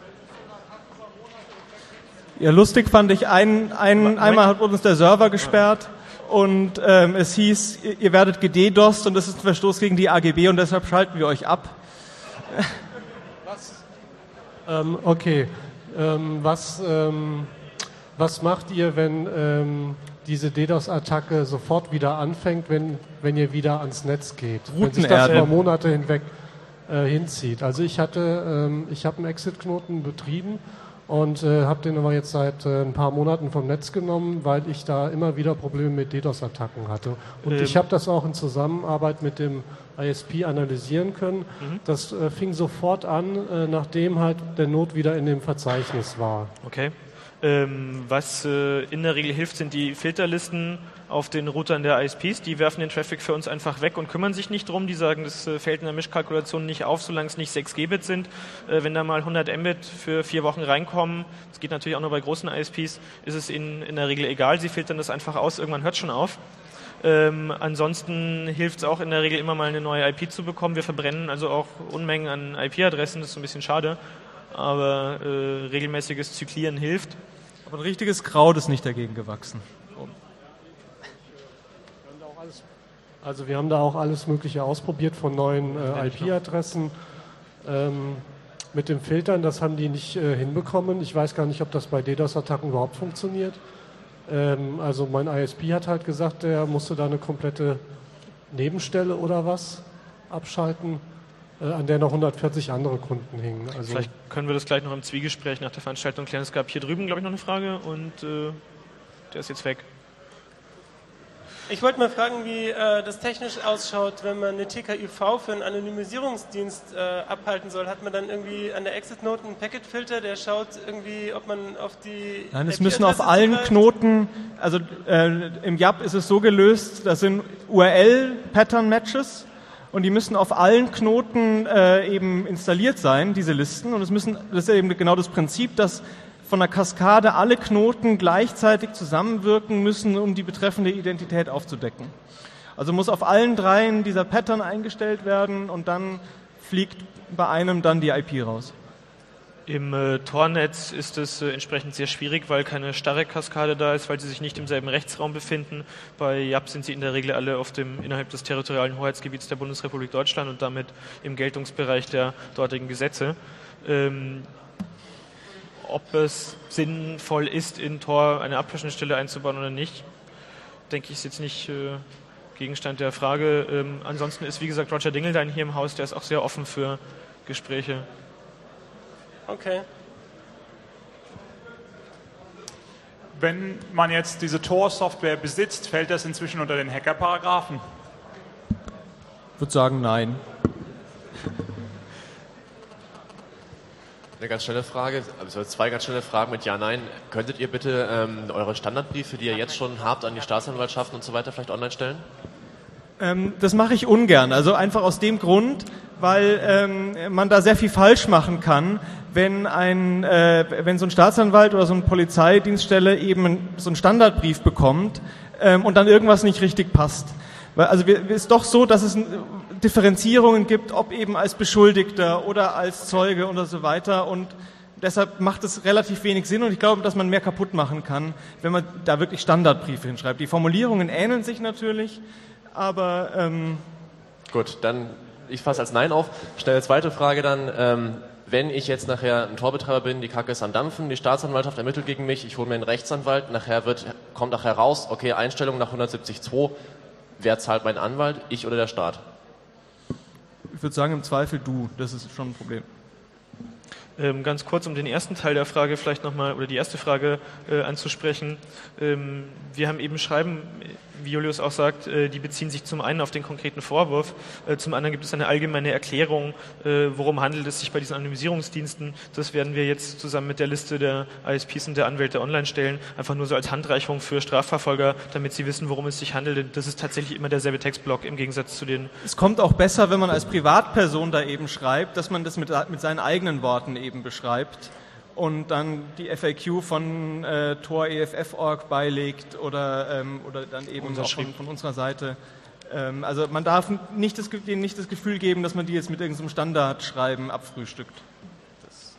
Ja, lustig fand ich, ein, ein, einmal hat uns der Server gesperrt und ähm, es hieß, ihr werdet gededost und das ist ein Verstoß gegen die A G B und deshalb schalten wir euch ab. Was? Ähm, okay, ähm, was, ähm, was macht ihr, wenn ähm, diese DDoS-Attacke sofort wieder anfängt, wenn, wenn ihr wieder ans Netz geht? Wenn sich das über Monate hinweg äh, hinzieht. Also ich hatte, ähm, ich habe einen Exit-Knoten betrieben und äh, habe den aber jetzt seit äh, ein paar Monaten vom Netz genommen, weil ich da immer wieder Probleme mit DDoS-Attacken hatte. Und ähm. ich habe das auch in Zusammenarbeit mit dem I S P analysieren können. Mhm. Das äh, fing sofort an, äh, nachdem halt der Node wieder in dem Verzeichnis war. Okay. Ähm, was äh, in der Regel hilft, sind die Filterlisten auf den Routern der I S Ps. Die werfen den Traffic für uns einfach weg und kümmern sich nicht drum. Die sagen, das äh, fällt in der Mischkalkulation nicht auf, solange es nicht sechs Gbit sind. Äh, wenn da mal hundert Mbit für vier Wochen reinkommen, das geht natürlich auch nur bei großen I S Ps, ist es ihnen in der Regel egal. Sie filtern das einfach aus, irgendwann hört es schon auf. Ähm, ansonsten hilft es auch in der Regel immer mal eine neue I P zu bekommen. Wir verbrennen also auch Unmengen an I P-Adressen, das ist so ein bisschen schade. Aber äh, regelmäßiges Zyklieren hilft. Aber ein richtiges Kraut ist nicht dagegen gewachsen. Also wir haben da auch alles Mögliche ausprobiert von neuen äh, I P-Adressen. Ähm, mit dem Filtern, das haben die nicht äh, hinbekommen. Ich weiß gar nicht, ob das bei DDoS-Attacken überhaupt funktioniert. Ähm, also mein I S P hat halt gesagt, der musste da eine komplette Nebenstelle oder was abschalten, an der noch hundertvierzig andere Kunden hingen. Also vielleicht können wir das gleich noch im Zwiegespräch nach der Veranstaltung klären. Es gab hier drüben, glaube ich, noch eine Frage und äh, der ist jetzt weg. Ich wollte mal fragen, wie äh, das technisch ausschaut, wenn man eine T K U V für einen Anonymisierungsdienst äh, abhalten soll. Hat man dann irgendwie an der Exit-Note einen Packet-Filter, der schaut irgendwie, ob man auf die Nein, es müssen auf allen zugreift? Knoten, also äh, im Y A P ist es so gelöst, das sind U R L-Pattern-Matches. Und die müssen auf allen Knoten äh, eben installiert sein, diese Listen. Und es müssen, das ist eben genau das Prinzip, dass von der Kaskade alle Knoten gleichzeitig zusammenwirken müssen, um die betreffende Identität aufzudecken. Also muss auf allen dreien dieser Pattern eingestellt werden und dann fliegt bei einem dann die I P raus. Im äh, Tor-Netz ist es äh, entsprechend sehr schwierig, weil keine starre Kaskade da ist, weil sie sich nicht im selben Rechtsraum befinden. Bei Y A P sind sie in der Regel alle auf dem, innerhalb des territorialen Hoheitsgebiets der Bundesrepublik Deutschland und damit im Geltungsbereich der dortigen Gesetze. Ähm, ob es sinnvoll ist, in Tor eine Abhörschnittstelle einzubauen oder nicht, denke ich, ist jetzt nicht äh, Gegenstand der Frage. Ähm, ansonsten ist, wie gesagt, Roger Dingeldein hier im Haus, der ist auch sehr offen für Gespräche. Okay. Wenn man jetzt diese Tor-Software besitzt, fällt das inzwischen unter den Hacker-Paragraphen? Ich würde sagen, nein. Eine ganz schnelle Frage, also zwei ganz schnelle Fragen mit Ja, Nein. Könntet ihr bitte ähm, eure Standardbriefe, die ihr jetzt schon habt, an die Staatsanwaltschaften und so weiter vielleicht online stellen? Ähm, das mache ich ungern, also einfach aus dem Grund, weil ähm, man da sehr viel falsch machen kann, wenn ein, äh, wenn so ein Staatsanwalt oder so eine Polizeidienststelle eben so einen Standardbrief bekommt ähm, und dann irgendwas nicht richtig passt. Weil, also es ist doch so, dass es Differenzierungen gibt, ob eben als Beschuldigter oder als Zeuge oder so weiter, und deshalb macht es relativ wenig Sinn und ich glaube, dass man mehr kaputt machen kann, wenn man da wirklich Standardbriefe hinschreibt. Die Formulierungen ähneln sich natürlich, aber ähm gut, dann ich fasse als Nein auf. Schnelle zweite Frage dann. Ähm, wenn ich jetzt nachher ein Torbetreiber bin, die Kacke ist am Dampfen, die Staatsanwaltschaft ermittelt gegen mich, ich hole mir einen Rechtsanwalt, nachher wird, kommt nachher raus, okay, Einstellung nach hundertsiebzig Punkt zwei, wer zahlt meinen Anwalt, ich oder der Staat? Ich würde sagen, im Zweifel du, das ist schon ein Problem. Ähm, ganz kurz, um den ersten Teil der Frage vielleicht nochmal, oder die erste Frage äh, anzusprechen. Ähm, wir haben eben Schreiben, wie Julius auch sagt, äh, die beziehen sich zum einen auf den konkreten Vorwurf, äh, zum anderen gibt es eine allgemeine Erklärung, äh, worum handelt es sich bei diesen Anonymisierungsdiensten. Das werden wir jetzt zusammen mit der Liste der I S Ps und der Anwälte online stellen, einfach nur so als Handreichung für Strafverfolger, damit sie wissen, worum es sich handelt. Das ist tatsächlich immer derselbe Textblock im Gegensatz zu den... Es kommt auch besser, wenn man als Privatperson da eben schreibt, dass man das mit, mit seinen eigenen Worten eben beschreibt und dann die F A Q von äh, Tor E F F Punkt org beilegt oder, ähm, oder dann eben auch von, von unserer Seite. Ähm, also man darf nicht das, denen nicht das Gefühl geben, dass man die jetzt mit irgendeinem Standardschreiben abfrühstückt. Das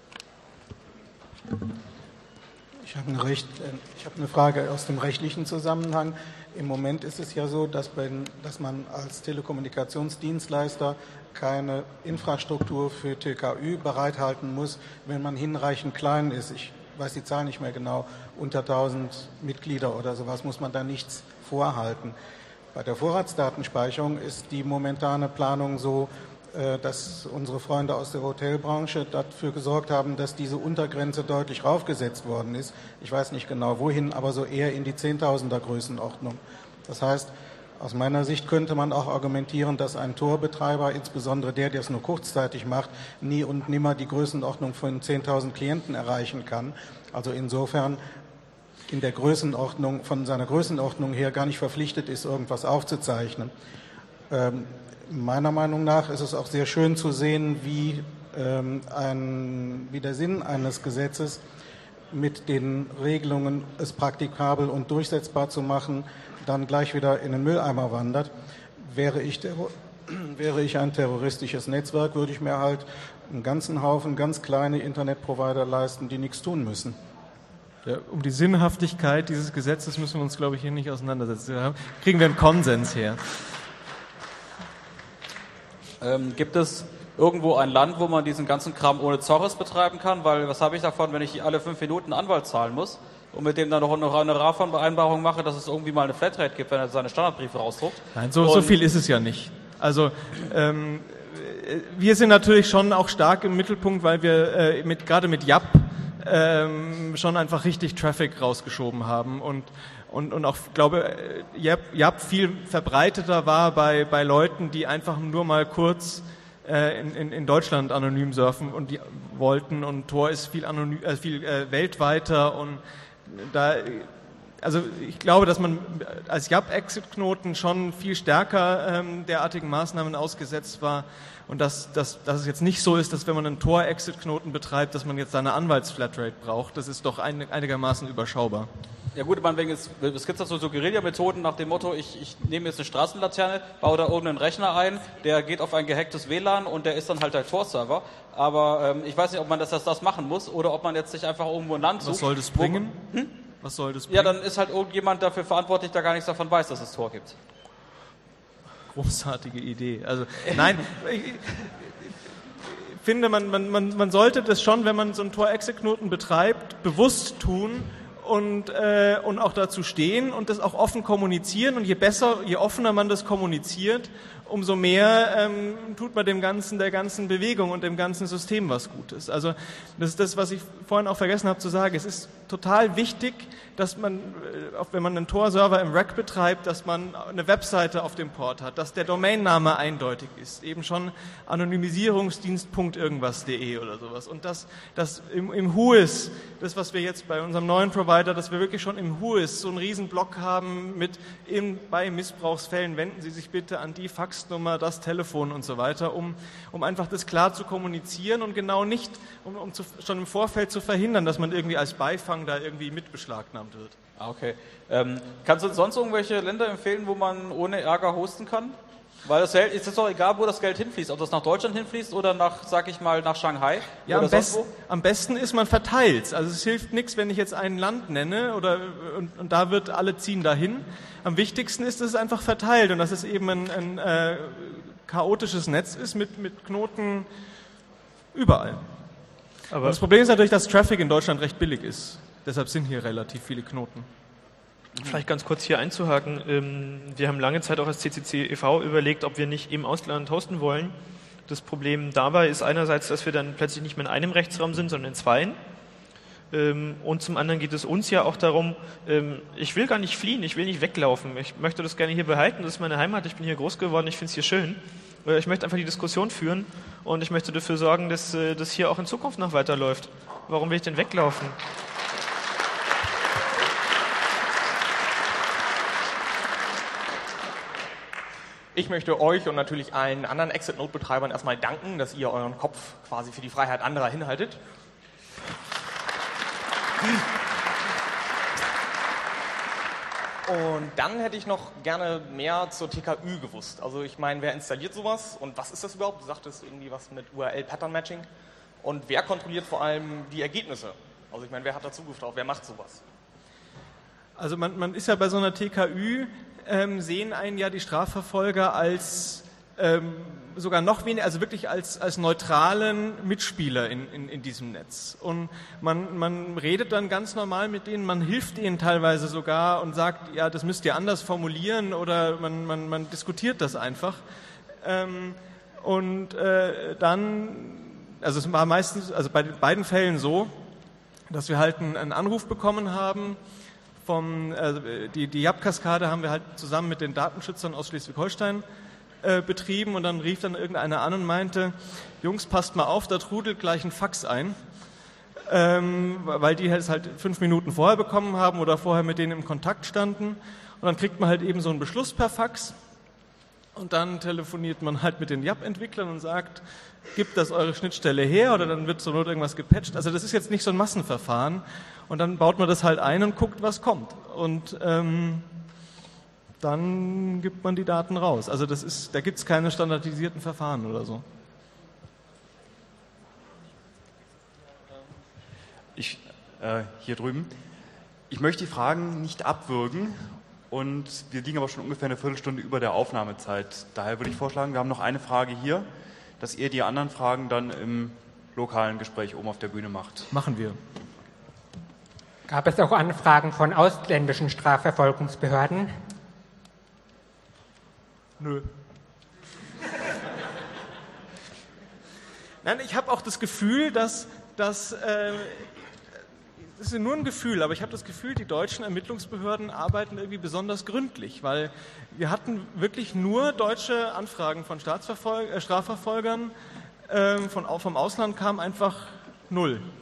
ich habe eine, Recht, ich habe eine Frage aus dem rechtlichen Zusammenhang. Im Moment ist es ja so, dass, bei, dass man als Telekommunikationsdienstleister keine Infrastruktur für T K Ü bereithalten muss, wenn man hinreichend klein ist. Ich weiß die Zahl nicht mehr genau, unter tausend Mitglieder oder sowas muss man da nichts vorhalten. Bei der Vorratsdatenspeicherung ist die momentane Planung so, dass unsere Freunde aus der Hotelbranche dafür gesorgt haben, dass diese Untergrenze deutlich raufgesetzt worden ist. Ich weiß nicht genau wohin, aber so eher in die Zehntausender Größenordnung. Das heißt, aus meiner Sicht könnte man auch argumentieren, dass ein Torbetreiber, insbesondere der, der es nur kurzzeitig macht, nie und nimmer die Größenordnung von zehntausend Klienten erreichen kann. Also insofern in der Größenordnung, von seiner Größenordnung her gar nicht verpflichtet ist, irgendwas aufzuzeichnen. Ähm, Meiner Meinung nach ist es auch sehr schön zu sehen, wie, ähm, ein, wie der Sinn eines Gesetzes mit den Regelungen, es praktikabel und durchsetzbar zu machen, dann gleich wieder in den Mülleimer wandert. Wäre ich, wäre ich ein terroristisches Netzwerk, würde ich mir halt einen ganzen Haufen ganz kleine Internetprovider leisten, die nichts tun müssen. Ja, um die Sinnhaftigkeit dieses Gesetzes müssen wir uns, glaube ich, hier nicht auseinandersetzen. Da kriegen wir einen Konsens her. Ähm, gibt es irgendwo ein Land, wo man diesen ganzen Kram ohne Zorres betreiben kann? Weil was habe ich davon, wenn ich alle fünf Minuten Anwalt zahlen muss und mit dem dann noch eine Honorarvereinbarung mache, dass es irgendwie mal eine Flatrate gibt, wenn er seine Standardbriefe rausdruckt? Nein, so, so viel ist es ja nicht. Also ähm, wir sind natürlich schon auch stark im Mittelpunkt, weil wir äh, mit, gerade mit Yap ähm, schon einfach richtig Traffic rausgeschoben haben und Und, und auch, glaube ich, Yap viel verbreiteter war bei, bei Leuten, die einfach nur mal kurz äh, in, in, in Deutschland anonym surfen und die wollten. Und Tor ist viel, anonym, äh, viel äh, weltweiter. Und da, also ich glaube, dass man als Yap-Exit-Knoten schon viel stärker ähm, derartigen Maßnahmen ausgesetzt war. Und dass, dass, dass es jetzt nicht so ist, dass wenn man einen Tor-Exit-Knoten betreibt, dass man jetzt seine Anwaltsflatrate braucht. Das ist doch ein, einigermaßen überschaubar. Ja gut, man, es gibt da so, so Guerilla-Methoden nach dem Motto, ich, ich nehme jetzt eine Straßenlaterne, baue da oben einen Rechner ein, der geht auf ein gehacktes W L A N und der ist dann halt der Tor-Server. Aber ähm, ich weiß nicht, ob man das, das, das machen muss oder ob man jetzt sich einfach irgendwo ein Land sucht. Was soll das bringen? Wo, hm? Was soll das bringen? Ja, dann ist halt irgendjemand dafür verantwortlich, der gar nichts davon weiß, dass es Tor gibt. Großartige Idee. Also nein, ich, ich finde, man, man, man, man sollte das schon, wenn man so einen Tor-Exit-Knoten betreibt, bewusst tun und, äh, und auch dazu stehen und das auch offen kommunizieren. Und je besser, je offener man das kommuniziert, umso mehr ähm, tut man dem ganzen, der ganzen Bewegung und dem ganzen System was Gutes. Also das ist das, was ich vorhin auch vergessen habe zu sagen. Es ist total wichtig, dass man, auch wenn man einen Tor-Server im Rack betreibt, dass man eine Webseite auf dem Port hat, dass der Domainname eindeutig ist, eben schon anonymisierungsdienst. irgendwas punkt de oder sowas. Und dass das im, im H U I S, das was wir jetzt bei unserem neuen Provider, dass wir wirklich schon im H U I S so einen riesen Block haben mit in, bei Missbrauchsfällen wenden Sie sich bitte an die Faxnummer, das Telefon und so weiter, um, um einfach das klar zu kommunizieren und genau nicht, um, um zu, schon im Vorfeld zu verhindern, dass man irgendwie als Beifang da irgendwie mitbeschlagnahmt wird. Ah, okay. Ähm, kannst du uns sonst irgendwelche Länder empfehlen, wo man ohne Ärger hosten kann? Weil es ist jetzt doch egal, wo das Geld hinfließt, ob das nach Deutschland hinfließt oder nach, sag ich mal, nach Shanghai. Ja, oder am, best, am besten ist, man verteilt. Also es hilft nichts, wenn ich jetzt ein Land nenne oder und, und da wird alle ziehen dahin. Am wichtigsten ist, dass es einfach verteilt und dass es eben ein, ein äh, chaotisches Netz ist mit, mit Knoten überall. Aber das Problem ist natürlich, dass Traffic in Deutschland recht billig ist. Deshalb sind hier relativ viele Knoten. Vielleicht ganz kurz hier einzuhaken. Wir haben lange Zeit auch als C C C e V überlegt, ob wir nicht im Ausland hosten wollen. Das Problem dabei ist einerseits, dass wir dann plötzlich nicht mehr in einem Rechtsraum sind, sondern in zweien. Und zum anderen geht es uns ja auch darum, ich will gar nicht fliehen, ich will nicht weglaufen. Ich möchte das gerne hier behalten, das ist meine Heimat, ich bin hier groß geworden, ich finde es hier schön. Ich möchte einfach die Diskussion führen und ich möchte dafür sorgen, dass das hier auch in Zukunft noch weiterläuft. Warum will ich denn weglaufen? Ich möchte euch und natürlich allen anderen Exit-Node-Betreibern erstmal danken, dass ihr euren Kopf quasi für die Freiheit anderer hinhaltet. Und dann hätte ich noch gerne mehr zur T K Ü gewusst. Also ich meine, wer installiert sowas und was ist das überhaupt? Du sagtest irgendwie was mit U R L-Pattern-Matching. Und wer kontrolliert vor allem die Ergebnisse? Also ich meine, wer hat da Zugriff drauf? Wer macht sowas? Also man, man ist ja bei so einer T K Ü, ähm, sehen einen ja die Strafverfolger als ähm, sogar noch weniger, also wirklich als, als neutralen Mitspieler in, in, in diesem Netz. Und man, man redet dann ganz normal mit denen, man hilft ihnen teilweise sogar und sagt, ja, das müsst ihr anders formulieren oder man, man, man diskutiert das einfach. Ähm, und äh, dann, also es war meistens, also bei beiden Fällen so, dass wir halt einen, einen Anruf bekommen haben, vom, äh, die, die Yap-Kaskade haben wir halt zusammen mit den Datenschützern aus Schleswig-Holstein äh, betrieben und dann rief dann irgendeiner an und meinte, Jungs, passt mal auf, da trudelt gleich ein Fax ein, ähm, weil die es halt fünf Minuten vorher bekommen haben oder vorher mit denen im Kontakt standen und dann kriegt man halt eben so einen Beschluss per Fax und dann telefoniert man halt mit den Yap-Entwicklern und sagt, gibt das eure Schnittstelle her oder dann wird zur Not irgendwas gepatcht. Also das ist jetzt nicht so ein Massenverfahren und dann baut man das halt ein und guckt, was kommt. Und ähm, dann gibt man die Daten raus. Also das ist, da gibt es keine standardisierten Verfahren oder so. Ich, äh, hier drüben. Ich möchte die Fragen nicht abwürgen und wir liegen aber schon ungefähr eine Viertelstunde über der Aufnahmezeit. Daher würde ich vorschlagen, wir haben noch eine Frage hier, dass ihr die anderen Fragen dann im lokalen Gespräch oben auf der Bühne macht. Machen wir. Gab es auch Anfragen von ausländischen Strafverfolgungsbehörden? Nö. Nein, ich habe auch das Gefühl, dass, dass äh, das ist nur ein Gefühl, aber ich habe das Gefühl, die deutschen Ermittlungsbehörden arbeiten irgendwie besonders gründlich, weil wir hatten wirklich nur deutsche Anfragen von Staatsverfolg- äh, Strafverfolgern, äh, von, vom Ausland kam einfach null.